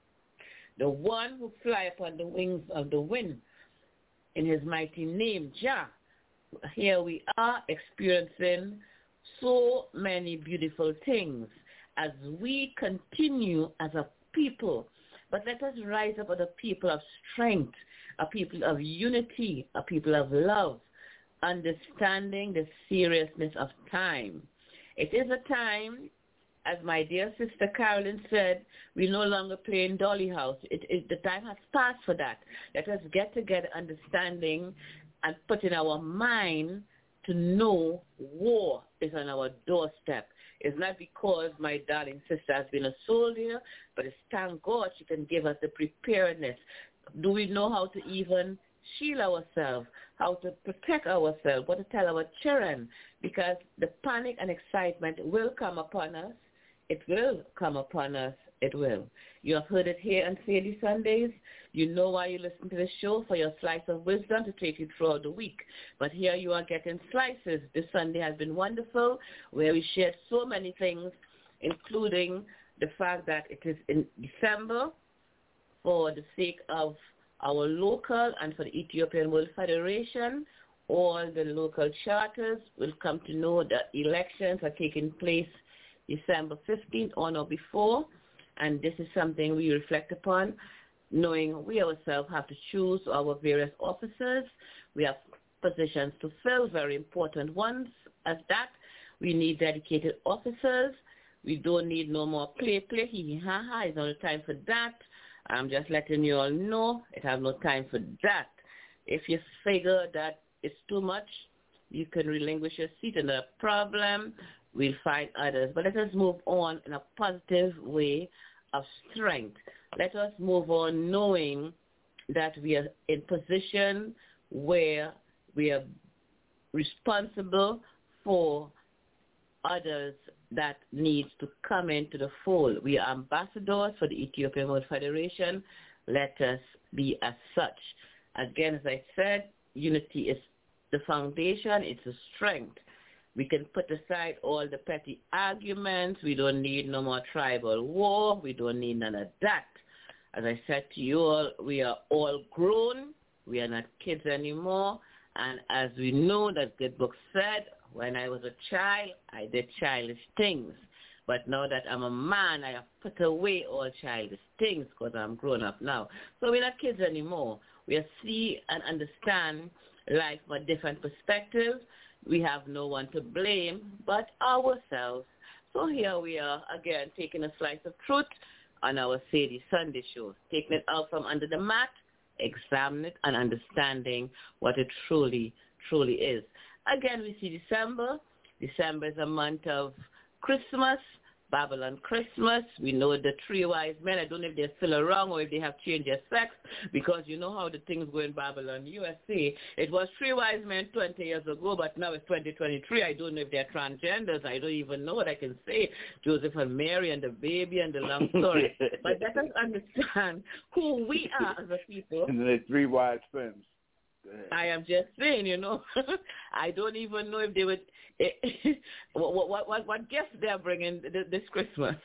the one who fly upon the wings of the wind. In his mighty name, Jah. Here we are experiencing so many beautiful things as we continue as a people. But let us rise up as a people of strength, a people of unity, a people of love, understanding the seriousness of time. It is a time, as my dear sister Carolyn said, we no longer play in Dolly House. The time has passed for that. Let us get together understanding and put in our mind to know war is on our doorstep. It's not because my darling sister has been a soldier, but it's thank God she can give us the preparedness. Do we know how to even shield ourselves, how to protect ourselves, what to tell our children? Because the panic and excitement will come upon us. It will come upon us. It will. You have heard it here on Sadie Sundays. You know why you listen to the show, for your slice of wisdom to take you throughout the week. But here you are getting slices. This Sunday has been wonderful, where we shared so many things, including the fact that it is in December for the sake of our local and for the Ethiopian World Federation. All the local charters will come to know that elections are taking place December 15th on or before. And this is something we reflect upon, knowing we ourselves have to choose our various officers. We have positions to fill, very important ones. As that, we need dedicated officers. We don't need no more play, hee-hee-ha-ha. It's not the time for that. I'm just letting you all know it have no time for that. If you figure that it's too much, you can relinquish your seat and the problem. We'll find others. But let us move on in a positive way of strength. Let us move on knowing that we are in position where we are responsible for others that needs to come into the fold. We are ambassadors for the Ethiopian World Federation. Let us be as such. Again, as I said, unity is the foundation. It's a strength. We can put aside all the petty arguments. We don't need no more tribal war. We don't need none of that. As I said to you all, we are all grown. We are not kids anymore. And as we know that good book said, when I was a child, I did childish things. But now that I'm a man, I have put away all childish things because I'm grown up now. So we're not kids anymore. We see and understand life from a different perspective. We have no one to blame but ourselves. So here we are again taking a slice of truth on our Sadie Sunday show, taking it out from under the mat, examining it and understanding what it truly, truly is. Again, we see December. December is a month of Christmas, Babylon Christmas. We know the three wise men. I don't know if they're still around or if they have changed their sex, because you know how the things go in Babylon, USA. It was three wise men 20 years ago, but now it's 2023. I don't know if they're transgenders. I don't even know what I can say. Joseph and Mary and the baby and the long story. But let us understand who we are as a people. And the three wise men. I am just saying, you know, I don't even know if they would, what gifts they're bringing this Christmas.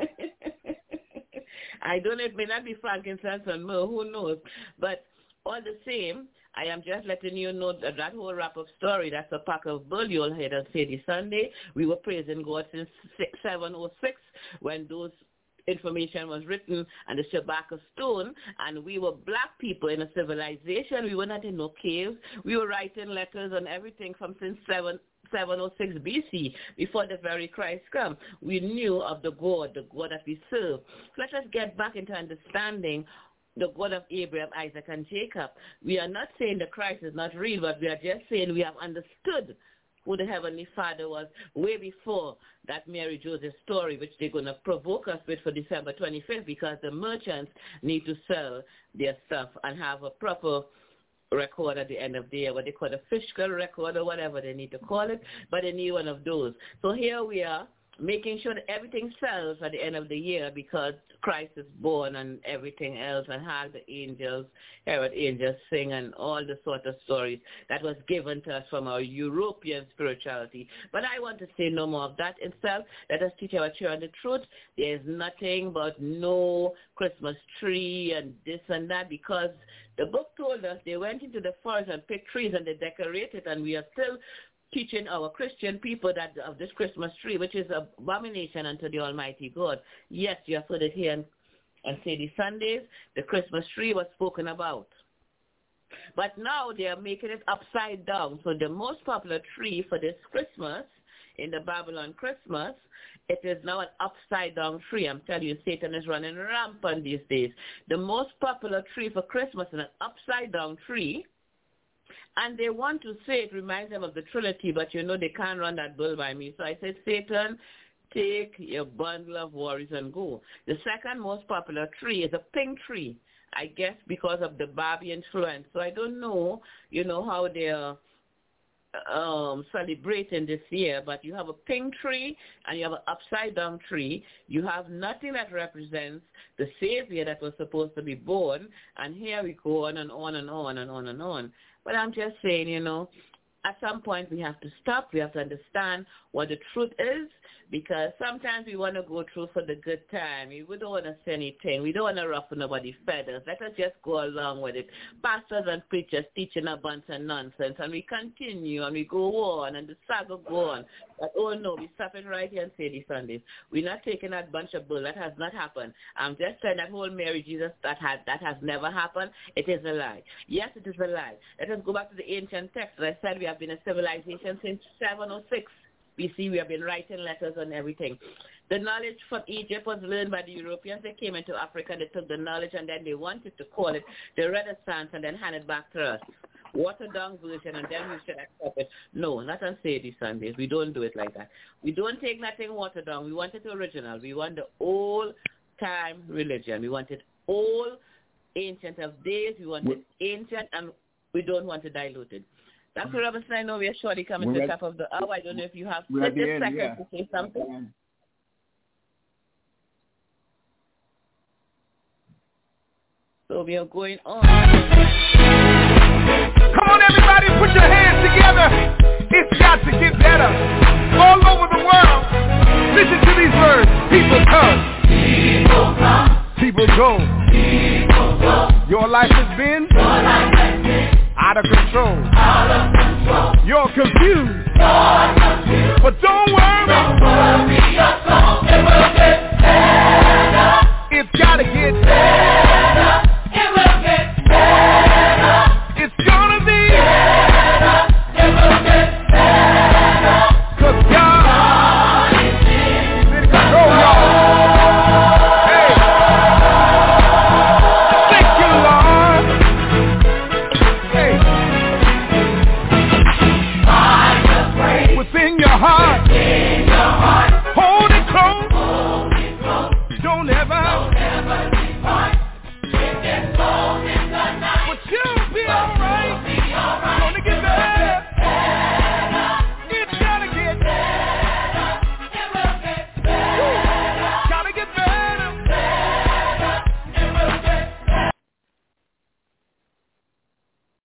I don't know, it may not be frankincense and myrrh, who knows. But all the same, I am just letting you know that that whole wrap-up story, that's a pack of bull you'll hear on Sadie Sunday. We were praising God since 706 when those information was written and the Shabaka stone, and we were black people in a civilization. We were not in no caves. We were writing letters on everything from since 706 BC, before the very Christ come. We knew of the God that we serve. So let us get back into understanding the God of Abraham, Isaac, and Jacob. We are not saying the Christ is not real, but we are just saying we have understood who the Heavenly Father was way before that Mary Joseph story, which they're going to provoke us with for December 25th, because the merchants need to sell their stuff and have a proper record at the end of the year, what they call a fiscal record or whatever they need to call it, but they need one of those. So here we are, making sure that everything sells at the end of the year because Christ is born and everything else, and how the angels, Herod angels sing and all the sort of stories that was given to us from our European spirituality. But I want to say no more of that. Instead, let us teach our children the truth. There is nothing but no Christmas tree and this and that, because the book told us they went into the forest and picked trees and they decorated, and we are still teaching our Christian people that of this Christmas tree, which is an abomination unto the Almighty God. Yes, you have heard it here on Sadie Sundays. The Christmas tree was spoken about. But now they are making it upside down. So the most popular tree for this Christmas, in the Babylon Christmas, it is now an upside down tree. I'm telling you, Satan is running rampant these days. The most popular tree for Christmas is an upside down tree. And they want to say it reminds them of the Trinity, but you know they can't run that bull by me. So I said, Satan, take your bundle of worries and go. The second most popular tree is a pink tree, I guess because of the Barbie influence. So I don't know, you know, how they're celebrating this year, but you have a pink tree and you have an upside down tree. You have nothing that represents the Savior that was supposed to be born, and here we go on and on and on and on and on. But I'm just saying, you know, at some point we have to stop. We have to understand what the truth is, because sometimes we want to go through for the good time. We don't want to say anything. We don't want to ruffle nobody's feathers. Let us just go along with it. Pastors and preachers teaching a bunch of nonsense, and we continue, and we go on, and the saga go on. But, oh, no, we stop it right here on Sadie Sundays. We're not taking that bunch of bull. That has not happened. I'm just saying that whole Mary Jesus, that has never happened. It is a lie. Yes, it is a lie. Let us go back to the ancient text. As I said, we have been a civilization since 706 BC. We have been writing letters and everything. The knowledge from Egypt was learned by the Europeans. They came into Africa, they took the knowledge, and then they wanted to call it the Renaissance and then hand it back to us. Watered down version, and then we should accept it. No, not on Sadie Sundays. We don't do it like that. We don't take nothing watered down. We want it original. We want the old-time religion. We want it old, ancient of days. We want it ancient, and we don't want to dilute it. Dr. Robinson, I know we are shortly coming to the top of the hour. I don't know if you have 30 seconds to say something. So we are going on. Come on, everybody, put your hands together. It's got to get better. All over the world, listen to these words. People come. People come. People go. People go. Your life has been out of control. Out of control. You're confused. But don't worry. Don't worry your soul. It will get better. It's got to get better. It will get better. It's gonna be better. It will get better. 'Cause God is in control, y'all. Hey. Thank you, Lord. Hey. Find the praise within your heart. Within your heart. Hold it close. Hold it close. Don't ever depart.